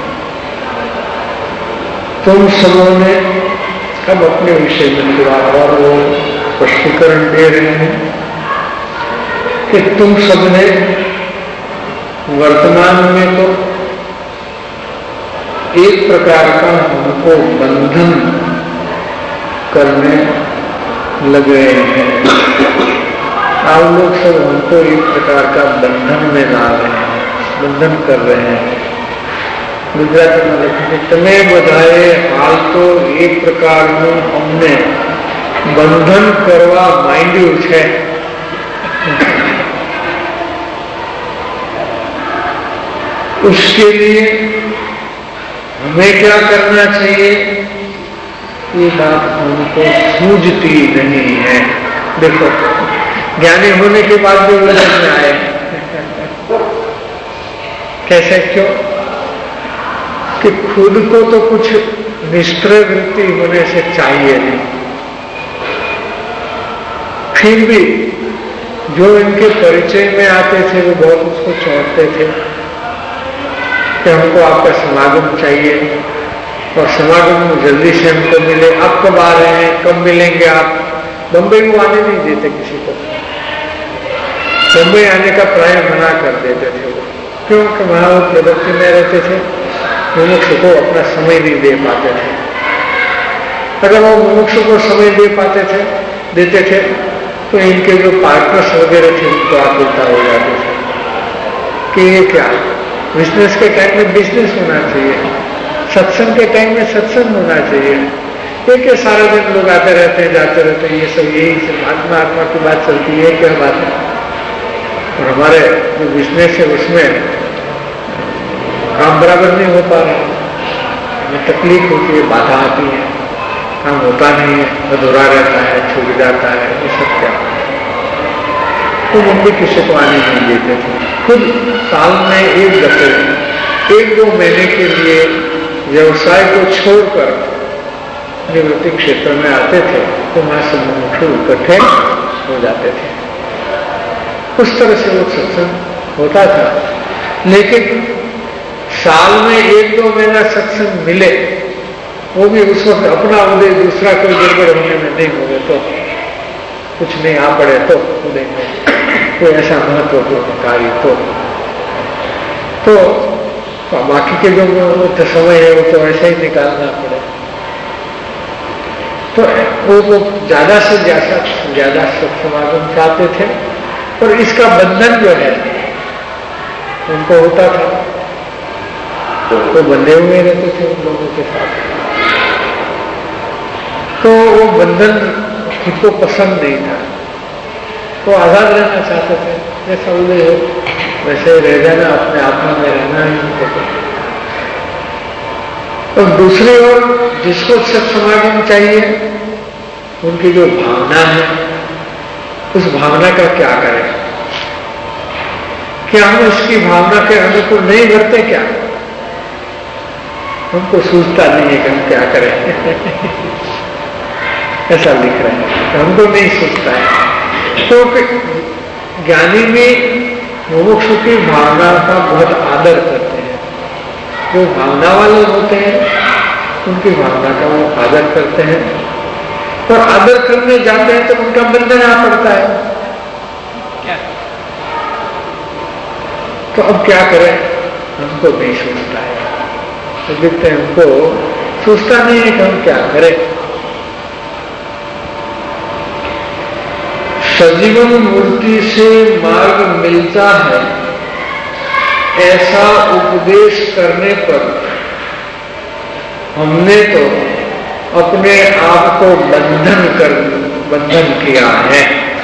तुम सबों ने अब अपने विषय में थोड़ा और वो स्पष्टीकरण दे रहे हैं कि तुम सबने वर्तमान में तो एक प्रकार का हमको बंधन करने लगे हैं। आप लोग सब हमको एक प्रकार का बंधन में ला रहे हैं, बंधन कर रहे हैं। गुजराती में लिखते तुम्हें बधाए हाल तो एक प्रकार में हमने बंधन करवा मांड्यू है। उसके लिए हमें क्या करना चाहिए, ये बात हमको सूझती नहीं है। देखो, ज्ञानी होने के बाद भी वो समझ में आए कैसे, क्यों कि खुद को तो कुछ निष्क्रिय वृत्ति होने से चाहिए नहीं, फिर भी जो इनके परिचय में आते थे वो बहुत उसको छोड़ते थे कि हमको आपका समागम चाहिए और समागम जल्दी से हमको मिले। आप कब आ रहे हैं, कब मिलेंगे आप? बम्बई को आने नहीं देते किसी को, बम्बई आने का प्राय मना कर देते थे वो, क्योंकि वहां वो प्रवृत्ति में रहते थे, मुमुक्षु को अपना समय नहीं दे पाते थे। अगर वो मुमुक्षु को समय दे पाते थे देते थे तो इनके जो पार्टनर्स वगैरह थे उनको आकुलता हो जाते थे कि ये क्या, बिजनेस के टाइम में बिजनेस होना चाहिए, सत्संग के टाइम में सत्संग होना चाहिए। ये क्या सारा दिन लोग आते रहते हैं जाते रहते हैं, ये सब यही सब आत्मा आत्मा की बात चलती है, क्या बात है। और हमारे जो बिजनेस है उसमें काम बराबर नहीं हो पा रहा, हमें तकलीफ होती है, बाधा आती है, काम होता नहीं है, अधूरा रहता है, छूट जाता है, ये सब क्या। तो हम भी किसी को आने नहीं देते थे। खुद साल में एक दफे एक दो महीने के लिए व्यवसाय को छोड़कर निवृत्ति क्षेत्र में आते थे तो वहां से मुमुक्षु इकट्ठे हो जाते थे। उस तरह से वो सत्संग होता था। लेकिन साल में एक दो महीना सत्संग मिले, वो भी उस वक्त अपना उदय दूसरा कोई गड़बड़ होने में नहीं हो गए तो, कुछ नहीं आ पड़े तो उदय में कोई ऐसा महत्वपूर्ण कार्य तो तो बाकी के जो समय है वो तो ऐसा ही निकालना पड़े। तो वो वो ज्यादा से ज्यादा ज्यादा समागम चाहते थे और इसका बंधन जो है उनको होता था, तो बंधे हुए रहते थे उन लोगों के साथ। तो वो बंधन खुद को पसंद नहीं था, तो आजाद रहना चाहते थे, जैसा उदय हो वैसे रह जाना, अपने आत्मा में रहना ही उनको पसंद। और दूसरी ओर जिसको सत्समागम चाहिए, उनकी जो भावना है उस भावना का क्या करें? क्या हम इसकी भावना के अनुकूल नहीं करते? क्या हमको सूझता नहीं है कि हम क्या करें? ऐसा लिख रहे हैं, हमको नहीं सूझता है। तो ज्ञानी में मुमुक्षु की भावना का बहुत आदर करते हैं। जो भावना वाले होते हैं उनकी भावना का वो आदर करते हैं, और आदर करने जाते हैं तो उनका बंधन आ पड़ता है। क्या? तो अब क्या करें? हमको नहीं सोचता है, तो देखते हैं हमको सोचता नहीं है कि हम क्या करें। सजीवन मूर्ति से मार्ग मिलता है ऐसा उपदेश करने पर हमने तो अपने आप को बंधन कर बंधन किया है।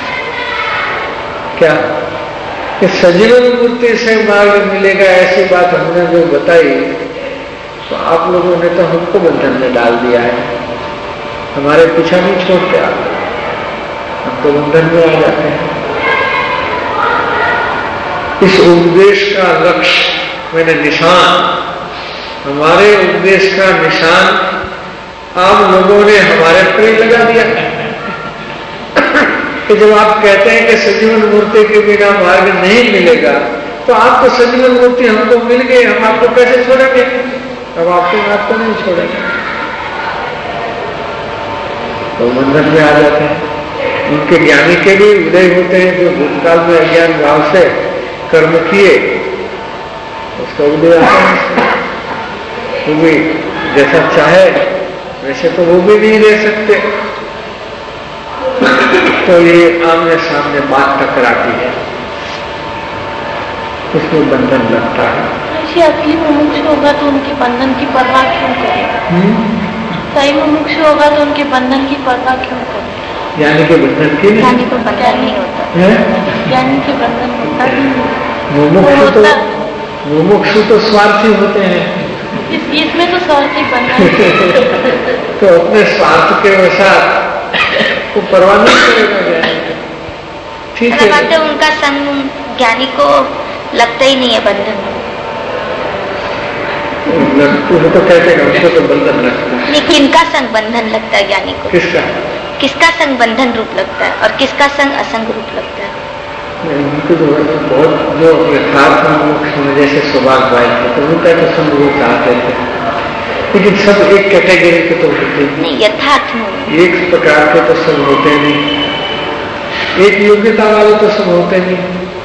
क्या कि सजीवन मूर्ति से मार्ग मिलेगा ऐसी बात हमने जो बताई, तो आप लोगों ने तो हमको बंधन में डाल दिया है। हमारे पीछा नहीं छोड़ते आप, हम तो बंधन में आ जाते हैं। इस उपदेश का लक्ष्य मैंने निशान, हमारे उपदेश का निशान आप लोगों ने हमारे पर ही लगा दिया कि जब आप कहते हैं कि सजीवन मूर्ति के बिना मार्ग नहीं मिलेगा, तो आप तो सजीवन मूर्ति हमको मिल गए, हम आपको कैसे छोड़ेंगे? अब आपको आपको नहीं छोड़ेंगे, तो बंधन में आ जाते हैं। उनके ज्ञानी के भी उदय होते हैं जो भूतकाल में अज्ञान भाव से कर्म किए, उसका उदय आता है। वो भी जैसा चाहे वैसे तो वो भी नहीं रह सकते, तो ये आमने सामने बात टकराती है, उसमें बंधन लगता है। असली मुमुक्षु होगा तो उनके बंधन की परवाह क्यों करेगा? सही मुमुक्षु होगा तो उनके बंधन की परवाह क्यों करेगा? ज्ञानी के बंधन की ज्ञानी को बंधन नहीं होता, ज्ञानी के बंधन होता नहीं। मुमुक्षु तो मुमुक्षु तो स्वार्थी होते हैं, इस, इसमें तो स्वार्थी बंधन तो अपने स्वार्थ के अनुसार वो परवाह नहीं करेगा ज्ञानी। ठीक है, बातें उनका संग ज्ञानी को लगता ही नहीं है बंधन। तो कहते हैं उनको तो बंधन लगता है। लेकिन किनका संग बंधन लगता है ज्ञानी को? किसका? किसका संग बंधन रूप लगता है और किसका संग असंग रूप लगता है? उनको तो बहुत जो यथार्थ जैसे सुभाष भाई थे तो उनका तो संग वो चाहते थे, लेकिन सब एक कैटेगरी के तो होते नहीं, यथार्थ में एक प्रकार के तो सब होते नहीं, एक योग्यता वाले तो सब होते नहीं।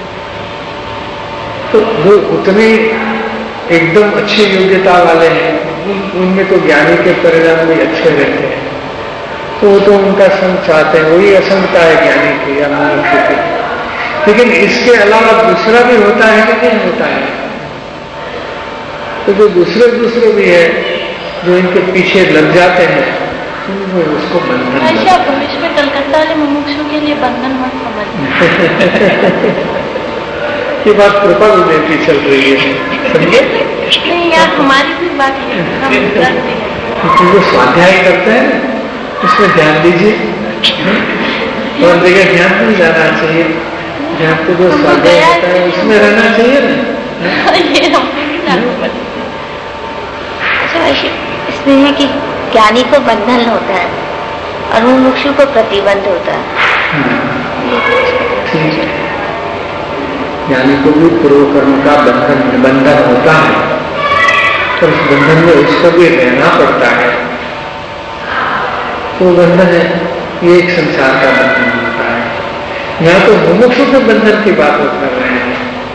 तो वो उतने एकदम अच्छी योग्यता वाले हैं, उन, उनमें तो ज्ञानी के परिणाम भी अच्छे रहते हैं, तो वो तो उनका संग चाहते हैं, वही असंगता है ज्ञानी की या मनुष्य की। लेकिन इसके अलावा दूसरा भी होता है कि नहीं होता है? तो जो दूसरे दूसरे भी है जो इनके पीछे लग जाते हैं, उनको उसको बंधन। अच्छा, भविष्य में कलकत्ता वाले मुमुक्षु के लिए बंधन मत समझ। ये बात कृपा देती चल रही है, समझे? नहीं यार, हमारी भी बात है, हम करते हैं। जो स्वाध्याय करते हैं उसमें ध्यान दीजिए, और जगह ध्यान नहीं जाना चाहिए। ध्यान तो जो स्वाध्याय होता है उसमें रहना चाहिए ना। ये हमको भी लागू कर। अच्छा, इसमें है कि ज्ञानी को बंधन होता है और मुमुक्षु को प्रतिबंध होता है। ठीक है, ज्ञानी को भी पूर्व कर्म का बंधन निबंधन होता है, और उस बंधन में उसको भी रहना पड़ता है। तो बंधन है, ये एक संसार का बंधन होता है। यहाँ तो मुमुक्षु के बंधन की बात कर रहे हैं।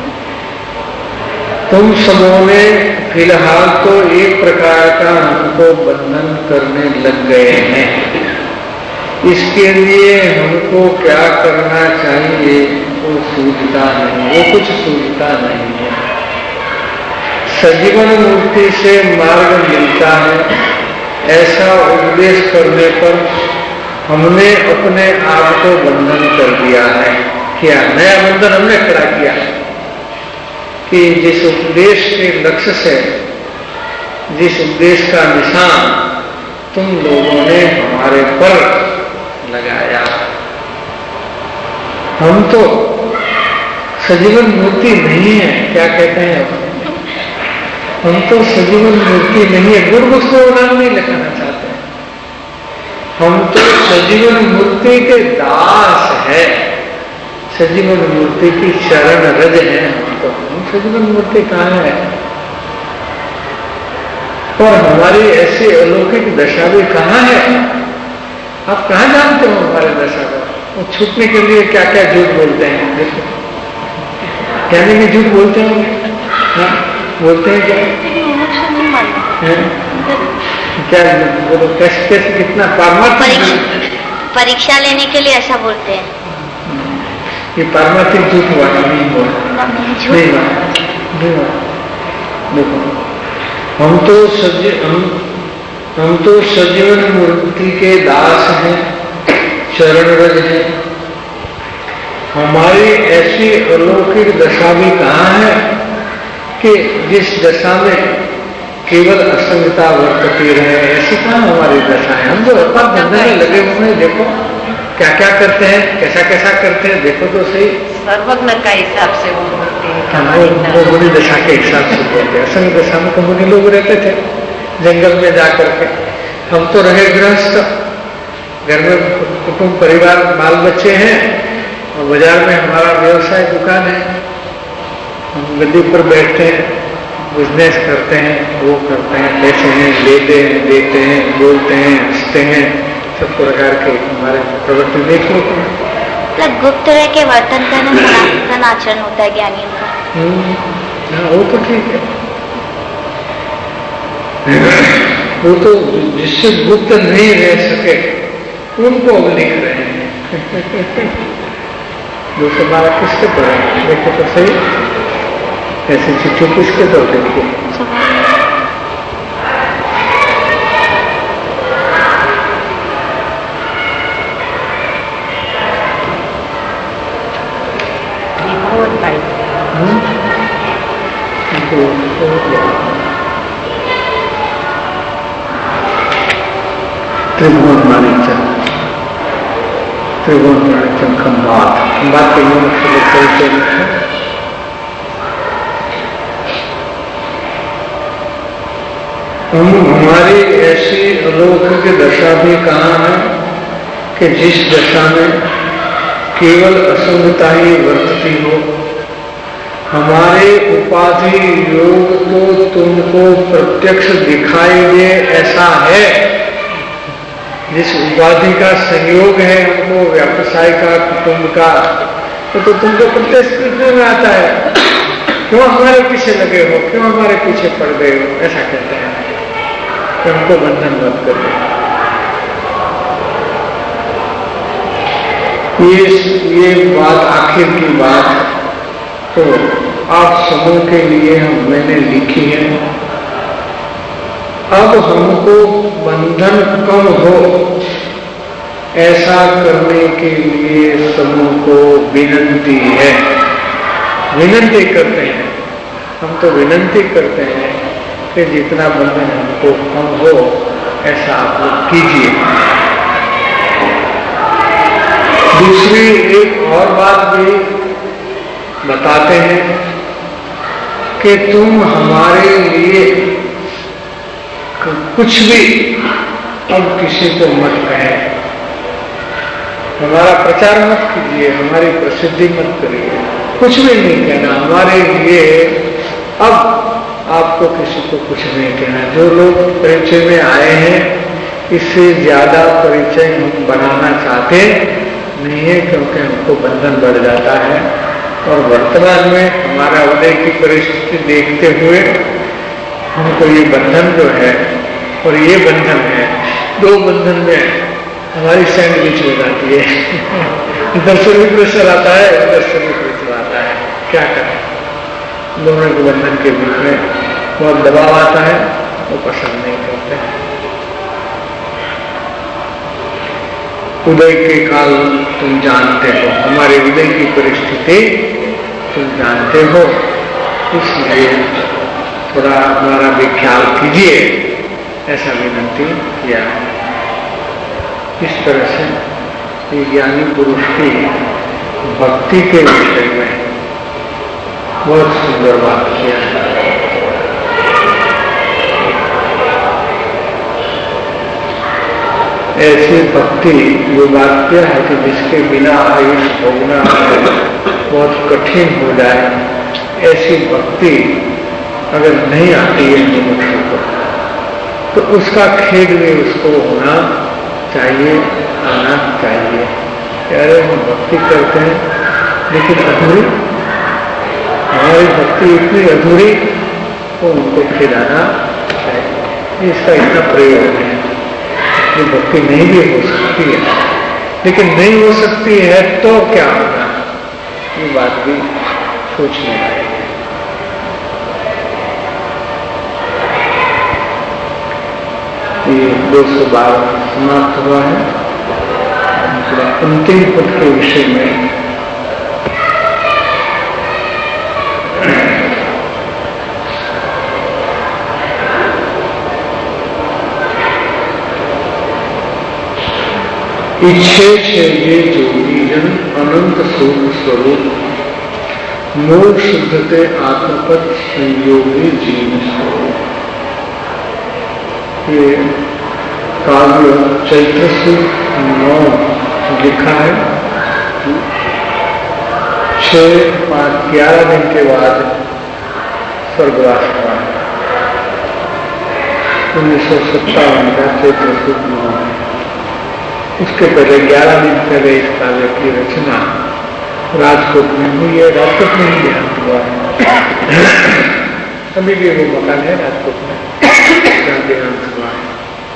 तुम सबों ने फिलहाल तो एक प्रकार का हमको बंधन करने लग गए हैं, इसके लिए हमको क्या करना चाहिए वो सूझता नहीं, वो कुछ सूझता नहीं है। सजीवन मूर्ति से मार्ग मिलता है, ऐसा उपदेश करने पर हमने अपने आप को बंधन कर दिया है। क्या नया बंधन हमने खड़ा किया कि जिस उपदेश के लक्ष्य से, जिस उपदेश का निशान तुम लोगों ने हमारे पर लगाया, हम तो सजीवन मूर्ति नहीं है। क्या कहते हैं आप? हम तो सजीवन मूर्ति नहीं है। गुरु उसको नाम नहीं लिखाना चाहते, हम तो सजीवन मूर्ति के दास है, सजीवन मूर्ति की शरण रज है। हम तो हम सजीवन मूर्ति कहाँ है? और हमारी ऐसी अलौकिक दशा भी कहाँ है? आप कहाँ जानते हो हमारे दशा को? वो छूटने के लिए क्या क्या झूठ बोलते हैं। देखो, ज्ञानी भी झूठ बोलते हैं, हाँ बोलते हैं क्या? नहीं मानते क्या बोलो, कैसे कैसे कितना पारमार्थिक परीक्षा लेने के लिए ऐसा बोलते हैं। ये पारमार्थिक झूठ हुआ नहीं हुआ, नहीं हुआ, नहीं हुआ। देखो, हम तो सजी हम हम तो सजीवन मूर्ति के दास हैं, शरण रज हैं। हमारी ऐसी अलौकिक दशा भी कहाँ है कि जिस दशा में केवल असंगता वर्तती रहे, ऐसी कहाँ हमारी दशा है? हम जो अपार बंधन में लगे हुए हैं, देखो क्या क्या करते हैं, कैसा कैसा करते हैं, देखो तो सही। सर्वज्ञ का हिसाब से वो बोलते हैं, वो मुनि दशा के हिसाब से बोलते हैं। असंग दशा में तो मुनि लोग रहते थे जंगल में जाकर के, हम तो रहे गृहस्थ, घर में कुटुंब परिवार बाल बच्चे हैं, और बाजार में हमारा व्यवसाय दुकान है। हम गद्दी पर बैठते हैं, बिजनेस करते हैं, वो करते हैं, पैसे हैं, लेते हैं, देते हैं, बोलते हैं, हंसते हैं, सब प्रकार के हमारे प्रवृत्ति देख लो। मतलब गुप्त रह के वर्तन करना सनातन आचरण होता है ज्ञानियों का। हाँ, वो तो ठीक है। वो तो जिससे गुप्त नहीं रह सके उनको अब लिख रहे हैं। दूसरे बार किसके पढ़े देखो तो सही, ऐसी चिट्ठी किसके दो देखो। त्रिभुवन माणिकचंद, त्रिभुवन माणिकचंद खंबात, खंबात के नाम से हम हमारी ऐसी अलौकिक दशा भी कहाँ है कि जिस दशा में केवल असंगता ही वर्तती हो, हमारे उपाधि योग तो तुमको प्रत्यक्ष दिखाई दे ऐसा है, जिस उपाधि का संयोग है हमको व्यवसाय का, कुटुंब का, तो, तो तुमको प्रत्यक्ष दिखने में आता है। क्यों हमारे पीछे लगे हो, क्यों हमारे पीछे पड़ गए हो, ऐसा कहते हैं कि हमको बंधन मत करो। ये ये बात आखिर की बात तो आप समूह के लिए हम मैंने लिखी है। अब हमको बंधन कम हो ऐसा करने के लिए समूह को विनती है, विनती करते हैं। हम तो विनती करते हैं कि जितना बंधन हमको कम हो ऐसा आप लोग कीजिए। दूसरी एक और बात भी बताते हैं कि तुम हमारे लिए कुछ भी अब किसी को मत कहे, हमारा प्रचार मत कीजिए, हमारी प्रसिद्धि मत करिए, कुछ भी नहीं कहना हमारे लिए। अब आपको किसी को कुछ नहीं कहना। जो लोग परिचय में आए हैं इससे ज्यादा परिचय हम बनाना चाहते नहीं है, क्योंकि हमको बंधन बढ़ जाता है। और वर्तमान में हमारा उदय की परिस्थिति देखते हुए हमको ये बंधन जो है और ये बंधन है, दो बंधन में हमारी सैंडविच हो जाती है। इधर से भी प्रेशर आता है, उधर से भी प्रेशर आता है, क्या करें। दोनों के बंधन के बीच में बहुत दबाव आता है, वो पसंद नहीं करते। उदय के काल तुम जानते हो, हमारे उदय की परिस्थिति तुम जानते हो, इसलिए थोड़ा हमारा भी ख्याल कीजिए, ऐसा विनती किया। इस तरह से ज्ञानी पुरुष की भक्ति के विषय में बहुत सुंदर बात किया है। ऐसी भक्ति जो बात क्या है कि जिसके बिना आयुष भोगना बहुत कठिन हो जाए, ऐसी भक्ति अगर नहीं आती है मनुष्य को तो उसका खेद भी उसको होना चाहिए, आना चाहिए। अरे हम भक्ति करते हैं लेकिन अधूरी, हमारी भक्ति इतनी अधूरी तो उनको खिलाना चाहिए। इसका इतना प्रयोग है। ये भक्ति नहीं भी हो सकती है, लेकिन नहीं हो सकती है तो क्या होगा, ये बात भी सोचने लायक है। ये दो सौ बारह समाप्त हुआ है। अंतिम पद के विषय में इच्छे ये जोगीजन अनंत सुख स्वरूप मूल शुद्धते आत्मपद संयोगी जीवन स्वरूप। ये काव्य चैत्र सूक्त नौ लिखा है। छह पांच ग्यारह दिन के बाद स्वर्गवास हुआ है। उन्नीस सौ सत्तावन का चैत्र सूक्त नौ है। उसके पहले ग्यारह दिन पहले इस काव्य की रचना राजकोट में हुई है। राजकोट में ही देहांत हुआ है। अभी भी वो मकान है राजकोट में जहाँ देहांत हुआ है।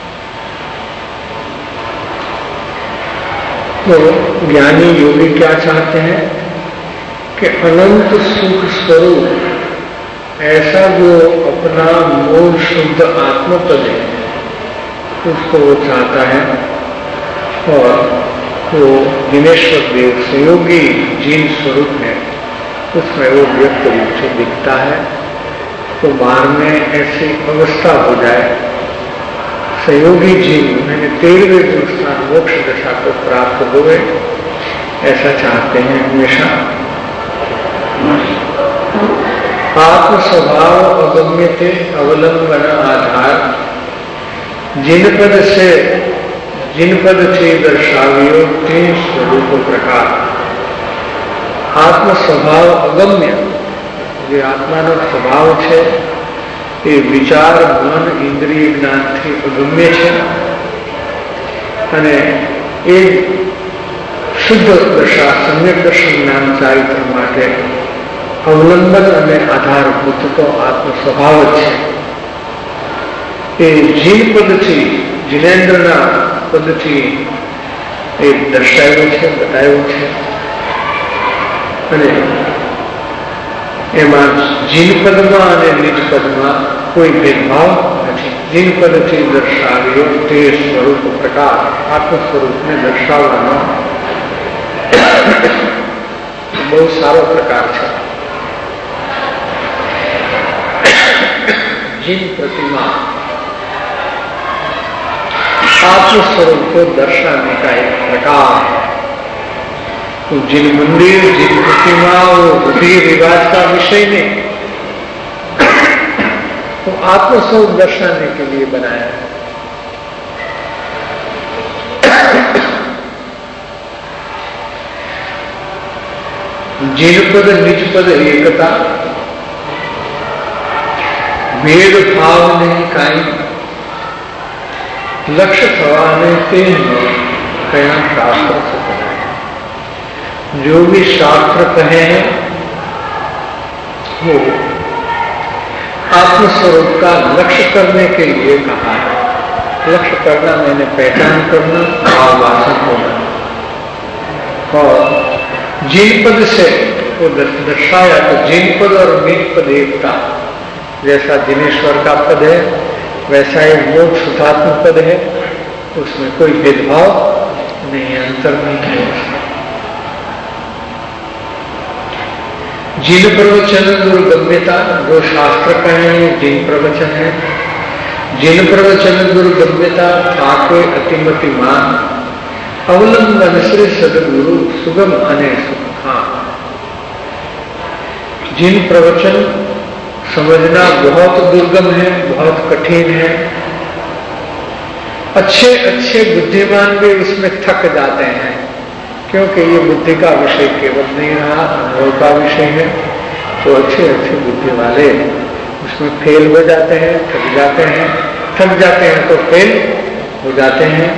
तो ज्ञानी योगी क्या चाहते हैं कि अनंत सुख स्वरूप ऐसा जो अपना मूल शुद्ध आत्मपद है उसको वो चाहता है। और वो दिनेश्वर देव संयोगी जीन स्वरूप है, उसमें वो व्यक्त रूप से दिखता है। तो बाहर में ऐसी अवस्था हो जाए, संयोगी जीन मैंने तेरहवें जो स्थान मोक्ष दशा को प्राप्त हुए, ऐसा चाहते हैं हमेशा। आत्म स्वभाव अगम्य थे अवलंबन आधार, जिन पद से जिन पद थे दर्शावियो तीन स्वरूप प्रकार। आत्म स्वभाव अगम्य જે આત્માનો સ્વભાવ છે એ વિચાર, મન, ઇન્દ્રિય જ્ઞાનથી અગમ્ય છે અને એ શુદ્ધ દશા સમ્યક દર્શન જ્ઞાન ચારિત્ર માટે અવલંબન અને આધારભૂત તો આત્મ સ્વભાવ જ છે. એ જીન પદથી, જીનેન્દ્રના પદથી એ દર્શાવ્યું છે, બતાવ્યું છે અને એમાં જીન પદમાં અને નિજ પદમાં કોઈ ભેદભાવ નથી. જીન પદથી દર્શાવ્યો તે સ્વરૂપ પ્રકાર આત્મ સ્વરૂપને દર્શાવવાનો બહુ સારો પ્રકાર છે. जिन प्रतिमा आत्म स्वरूप को दर्शाने का एक प्रकार, तो जिन मंदिर, जिन प्रतिमा वो बुद्धि विवाद का विषय नहीं, तो आत्म स्वरूप दर्शाने के लिए बनाया है. जिन पद निज पद एकता, भेद भाव नहीं काई, लक्ष्य थवाने ते कया शास्त्र से बनाए. जो भी शास्त्र कहे हैं वो आत्मस्वरूप का लक्ष्य करने के लिए कहा है. लक्ष्य करना मैंने पहचान करना, भाववासन होना. और जिन पद से वो दर्शाया तो जिन पद और निज पद एकता, जैसा जिनेश्वर का पद है वैसा ही मोक्ष शुद्धात्म पद है, उसमें कोई भेदभाव नहीं, अंतर नहीं है. जिन प्रवचन दुर्गम्यता, जो शास्त्र कहे जिन प्रवचन है, जिन प्रवचन दुर्गम्यता थाके अतिमतिमान, अवलंबन श्री सदगुरु सुगम अने सुखान. जिन प्रवचन समझना बहुत दुर्गम है, बहुत कठिन है. अच्छे अच्छे बुद्धिमान भी उसमें थक जाते हैं, क्योंकि ये बुद्धि का विषय केवल नहीं रहा, अनुभव का विषय है. तो अच्छे अच्छे बुद्धि वाले उसमें फेल हो जाते हैं, थक जाते हैं. थक जाते हैं तो फेल हो जाते हैं.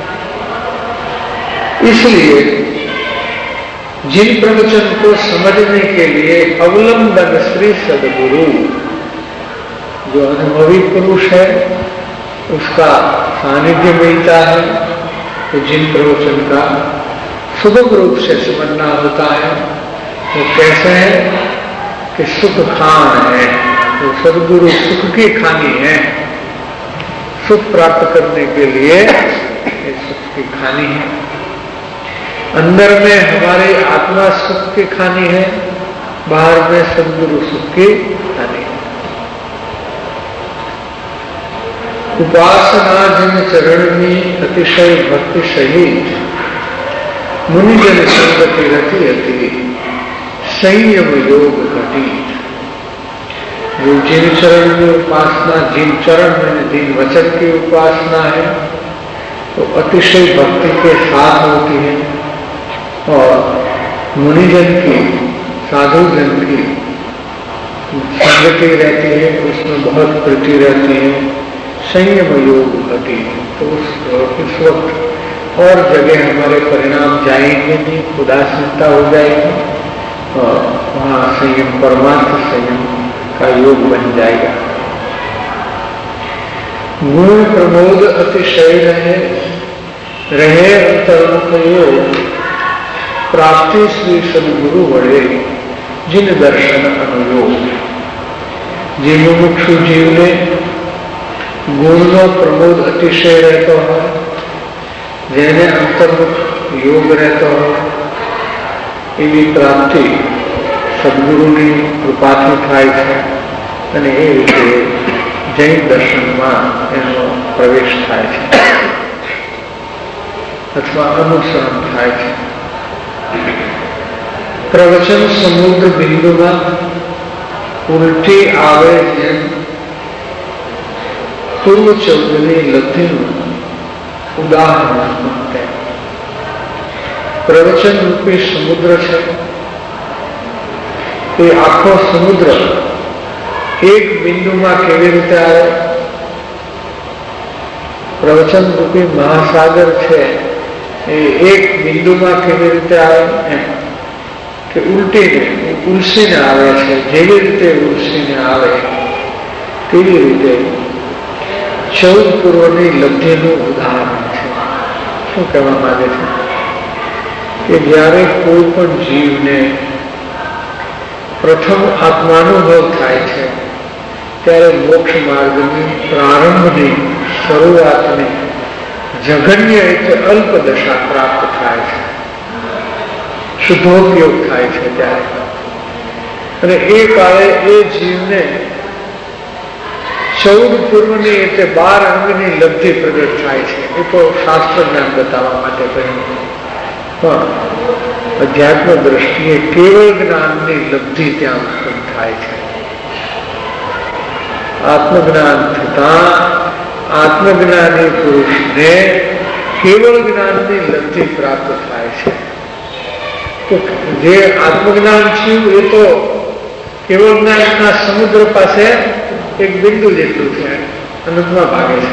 इसलिए जिन प्रवचन को समझने के लिए अवलंबन श्री सदगुरु, जो अनुभवी पुरुष है उसका सानिध्य मिलता है, तो जिन प्रवचन का सुगम रूप से समझना होता है. वो कैसे है कि सुख खान है, तो सदगुरु सुख की खानी है. सुख प्राप्त करने के लिए ये सुख की खानी है. अंदर में हमारी आत्मा सुख की खानी है, बाहर में सदगुरु सुख की खानी है. उपासना जिन चरण में अतिशय भक्ति सहित मुनिजन संगति रति अति संयम योग घटी. जो जिन चरण में उपासना, जिन चरण में जिन वचन की उपासना है तो अतिशय भक्ति के साथ होती है और मुनिजन की, साधु जन की संगति रहती है, उसमें बहुत प्रीति रहती है. संयम योग घटी, तो उस इस वक्त और जगह हमारे परिणाम जाएंगे नहीं, उदासीनता हो जाएगी और वहाँ संयम, परमार्थ संयम का योग बन जाएगा. गुण प्रमोद अतिशय रहे, रहे अंतर्मुख योग, प्राप्ति श्री सदगुरु वड़े जिन दर्शन अनुयोग. જે મુમુક્ષુ જીવને ગુણનો પ્રમોદ અતિશય રહેતો હોય, જેને અંતર્મુખ યોગ રહેતો હોય, એવી પ્રાપ્તિ સદગુરુની કૃપાથી થાય છે અને એ રીતે જૈન દર્શનમાં એનો પ્રવેશ થાય છે અથવા અનુસરણ થાય છે. પ્રવચન સમુદ્ર બિંદુમાં ઉલટી આવે જેમ પૂર્વ ચૌદની લબ્ધિનું ઉદાહરણ માટે પ્રવચન રૂપી સમુદ્ર છે. એ આખો સમુદ્ર એક બિંદુમાં કેવી રીતે આવે? પ્રવચન રૂપી મહાસાગર છે એ એક બિંદુમાં કેવી રીતે આવે એમ કે ઉલટીને ઉલસીને આવે છે. જેવી રીતે ઉલસીને આવે તેવી રીતે ચૌદ પૂર્વની લબ્ધિનું ઉદાહરણ છે. શું કહેવા માંગે છે કે જ્યારે કોઈ પણ જીવને પ્રથમ આત્માનુભવ થાય છે ત્યારે મોક્ષ માર્ગની પ્રારંભની શરૂઆતની જઘન્ય એટલે અલ્પ દશા પ્રાપ્ત થાય છે, શુદ્ધોપયોગ થાય છે ત્યારે. અને એ કાળે એ જીવને ચૌદ પૂર્વની એટલે બાર અંગની લબ્ધિ પ્રગટ થાય છે. એ તો શાસ્ત્ર જ્ઞાન બતાવવા માટે કહ્યું, પણ અધ્યાત્મ દ્રષ્ટિએ કેવળ જ્ઞાનની લબ્ધિ ત્યાં ઉત્પન્ન થાય છે. આત્મજ્ઞાન થતા આત્મજ્ઞાની પુરુષને કેવળ જ્ઞાનની લબ્ધિ પ્રાપ્ત થાય છે. તો જે આત્મજ્ઞાન થયું એ તો કેવળ જ્ઞાનના સમુદ્ર પાસે એક બિંદુ જેટલું છે, અનંતમાં ભાગે છે.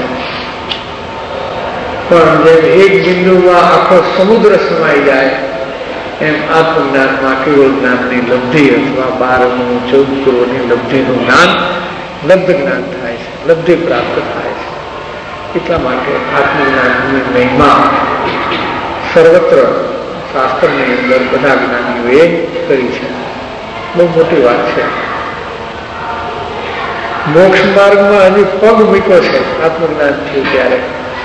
પણ જેમ એક બિંદુમાં આખો સમુદ્ર સમાઈ જાય એમ આત્મજ્ઞાનમાં કેવળ જ્ઞાનની લબ્ધિ અથવા બારમું ચૌદ પૂર્વની લબ્ધિનું જ્ઞાન લબ્ધ જ્ઞાન થાય છે, લબ્ધિ પ્રાપ્ત થાય છે. એટલા માટે આત્મજ્ઞાનની મહિમા સર્વત્ર શાસ્ત્રની અંદર બધા જ્ઞાનીઓએ કરી છે. બહુ મોટી વાત છે. મોક્ષ માર્ગમાં હજી પગ મૂક્યો છે આત્મજ્ઞાન થયું ત્યારે.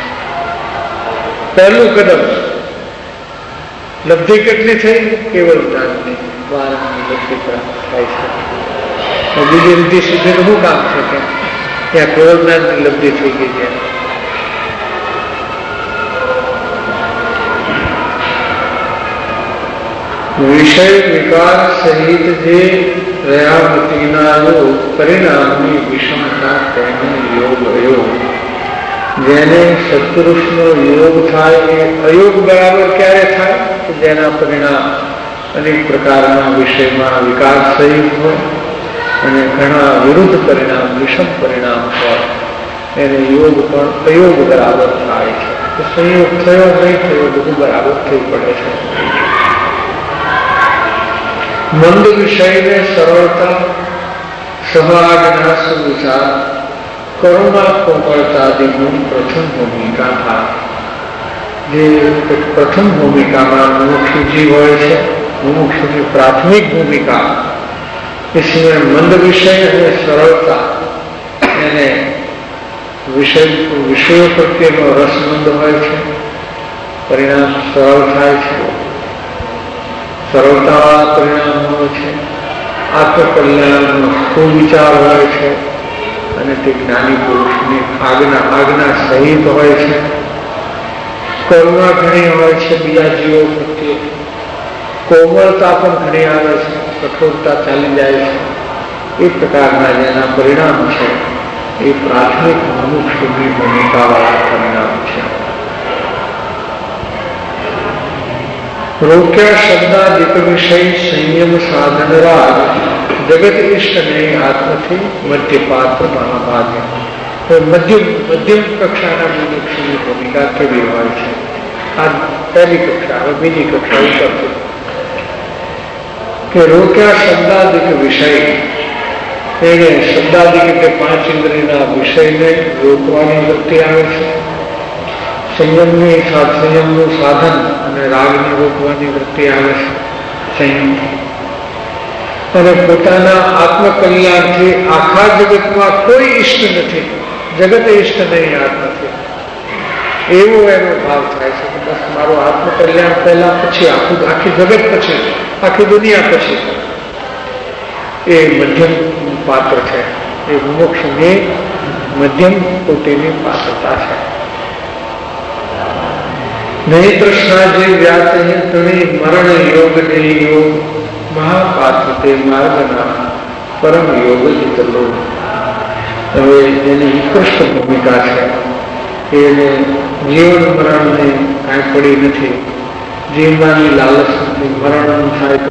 પહેલું કદમ લબ્ધિ કેટલી થઈ? કેવળ જ્ઞાનની વારંની લબ્ધિ પ્રાપ્ત થાય છે. બીજી રીતિ સુધીનું શું કામ છે કે ત્યાં કેવળ જ્ઞાનની લબ્ધિ થઈ ગઈ છે. વિષય વિકાર સહિત જે રહ્યા પરિણામની વિષમતા તેને યોગ અયોગ. જેને સત્પુરુષનો યોગ થાય એ અયોગ બરાબર ક્યારે થાય? કે જેના પરિણામ અનેક પ્રકારના વિષયમાં વિકાર સહિત હોય અને ઘણા વિરુદ્ધ પરિણામ વિષમ પરિણામ હોય એને યોગ પણ અયોગ બરાબર થાય છે. તો સંયોગ થયો નહીં થયો બધું બરાબર થઈ પડે છે. મંદ વિષયને સરળતા સહાજના સુવિચાર કરુણા કોમળતાદિનું પ્રથમ ભૂમિકા થાય. જે પ્રથમ ભૂમિકામાં મુમુક્ષુ જીવ હોય છે, મુમુક્ષુની પ્રાથમિક ભૂમિકા એ સિવાય મંદ વિષય અને સરળતા એને વિષય વિષયો પ્રત્યેનો રસમંદ હોય છે, પરિણામ સરળ થાય છે. સરળતાવાળા પરિણામ હોય છે. આત્મકલ્યાણનો સુવિચાર હોય છે અને તે જ્ઞાની પુરુષની આજ્ઞા આજ્ઞા સહિત હોય છે. કરુણા ઘણી હોય છે બીજા જીવો પ્રત્યે. કોમળતા પણ ઘણી આવે છે, કઠોરતા ચાલી જાય છે. એ પ્રકારના જેના પરિણામ છે એ પ્રાથમિક મુમુક્ષુની ભૂમિકાવાળા પરિણામ છે. રોક્યા શબ્દાદિક વિષય સંયમ સાધન રાગ જગત ઈષ્ટ નહીં આત્મથી મધ્યપાત્ર મહાભાગ્ય. મધ્યમ મધ્યમ કક્ષાના મુમુક્ષુની ભૂમિકા કેવી હોય છે? આ પહેલી કક્ષા. હવે બીજી કક્ષા ઉપરથી કે રોક્યા શબ્દાદિક વિષય, એને શબ્દાદિક એટલે પાંચ ઇન્દ્રિયના વિષયને રોકવાની વૃત્તિ આવે છે. સંયમની સંયમનું સાધન અને રાગને રોકવાની વૃત્તિ આવે છે, સંયમ. અને પોતાના આત્મકલ્યાણથી આખા જગતમાં કોઈ ઈષ્ટ નથી, જગત ઈષ્ટ નહીં આત્મથી, એવો એનો ભાવ થાય છે કે બસ મારું આત્મકલ્યાણ પહેલા પછી આખું આખી જગત પછી આખી દુનિયા પછી. એ મધ્યમ પાત્ર છે. એ મોક્ષની મધ્યમ કોટીની પાત્રતા છે. નહીં તૃષ્ણા જે વ્યાત તણી મરણ યોગ નહીં યોગ મહાપાત્ર તે માર્ગના પરમ યોગ જીતલો. હવે એની ઉત્કૃષ્ટ ભૂમિકા છે. એને જીવન મરણને કાંઈ પડી નથી. જીવવાની લાલચ નથી. મરણ થાય તો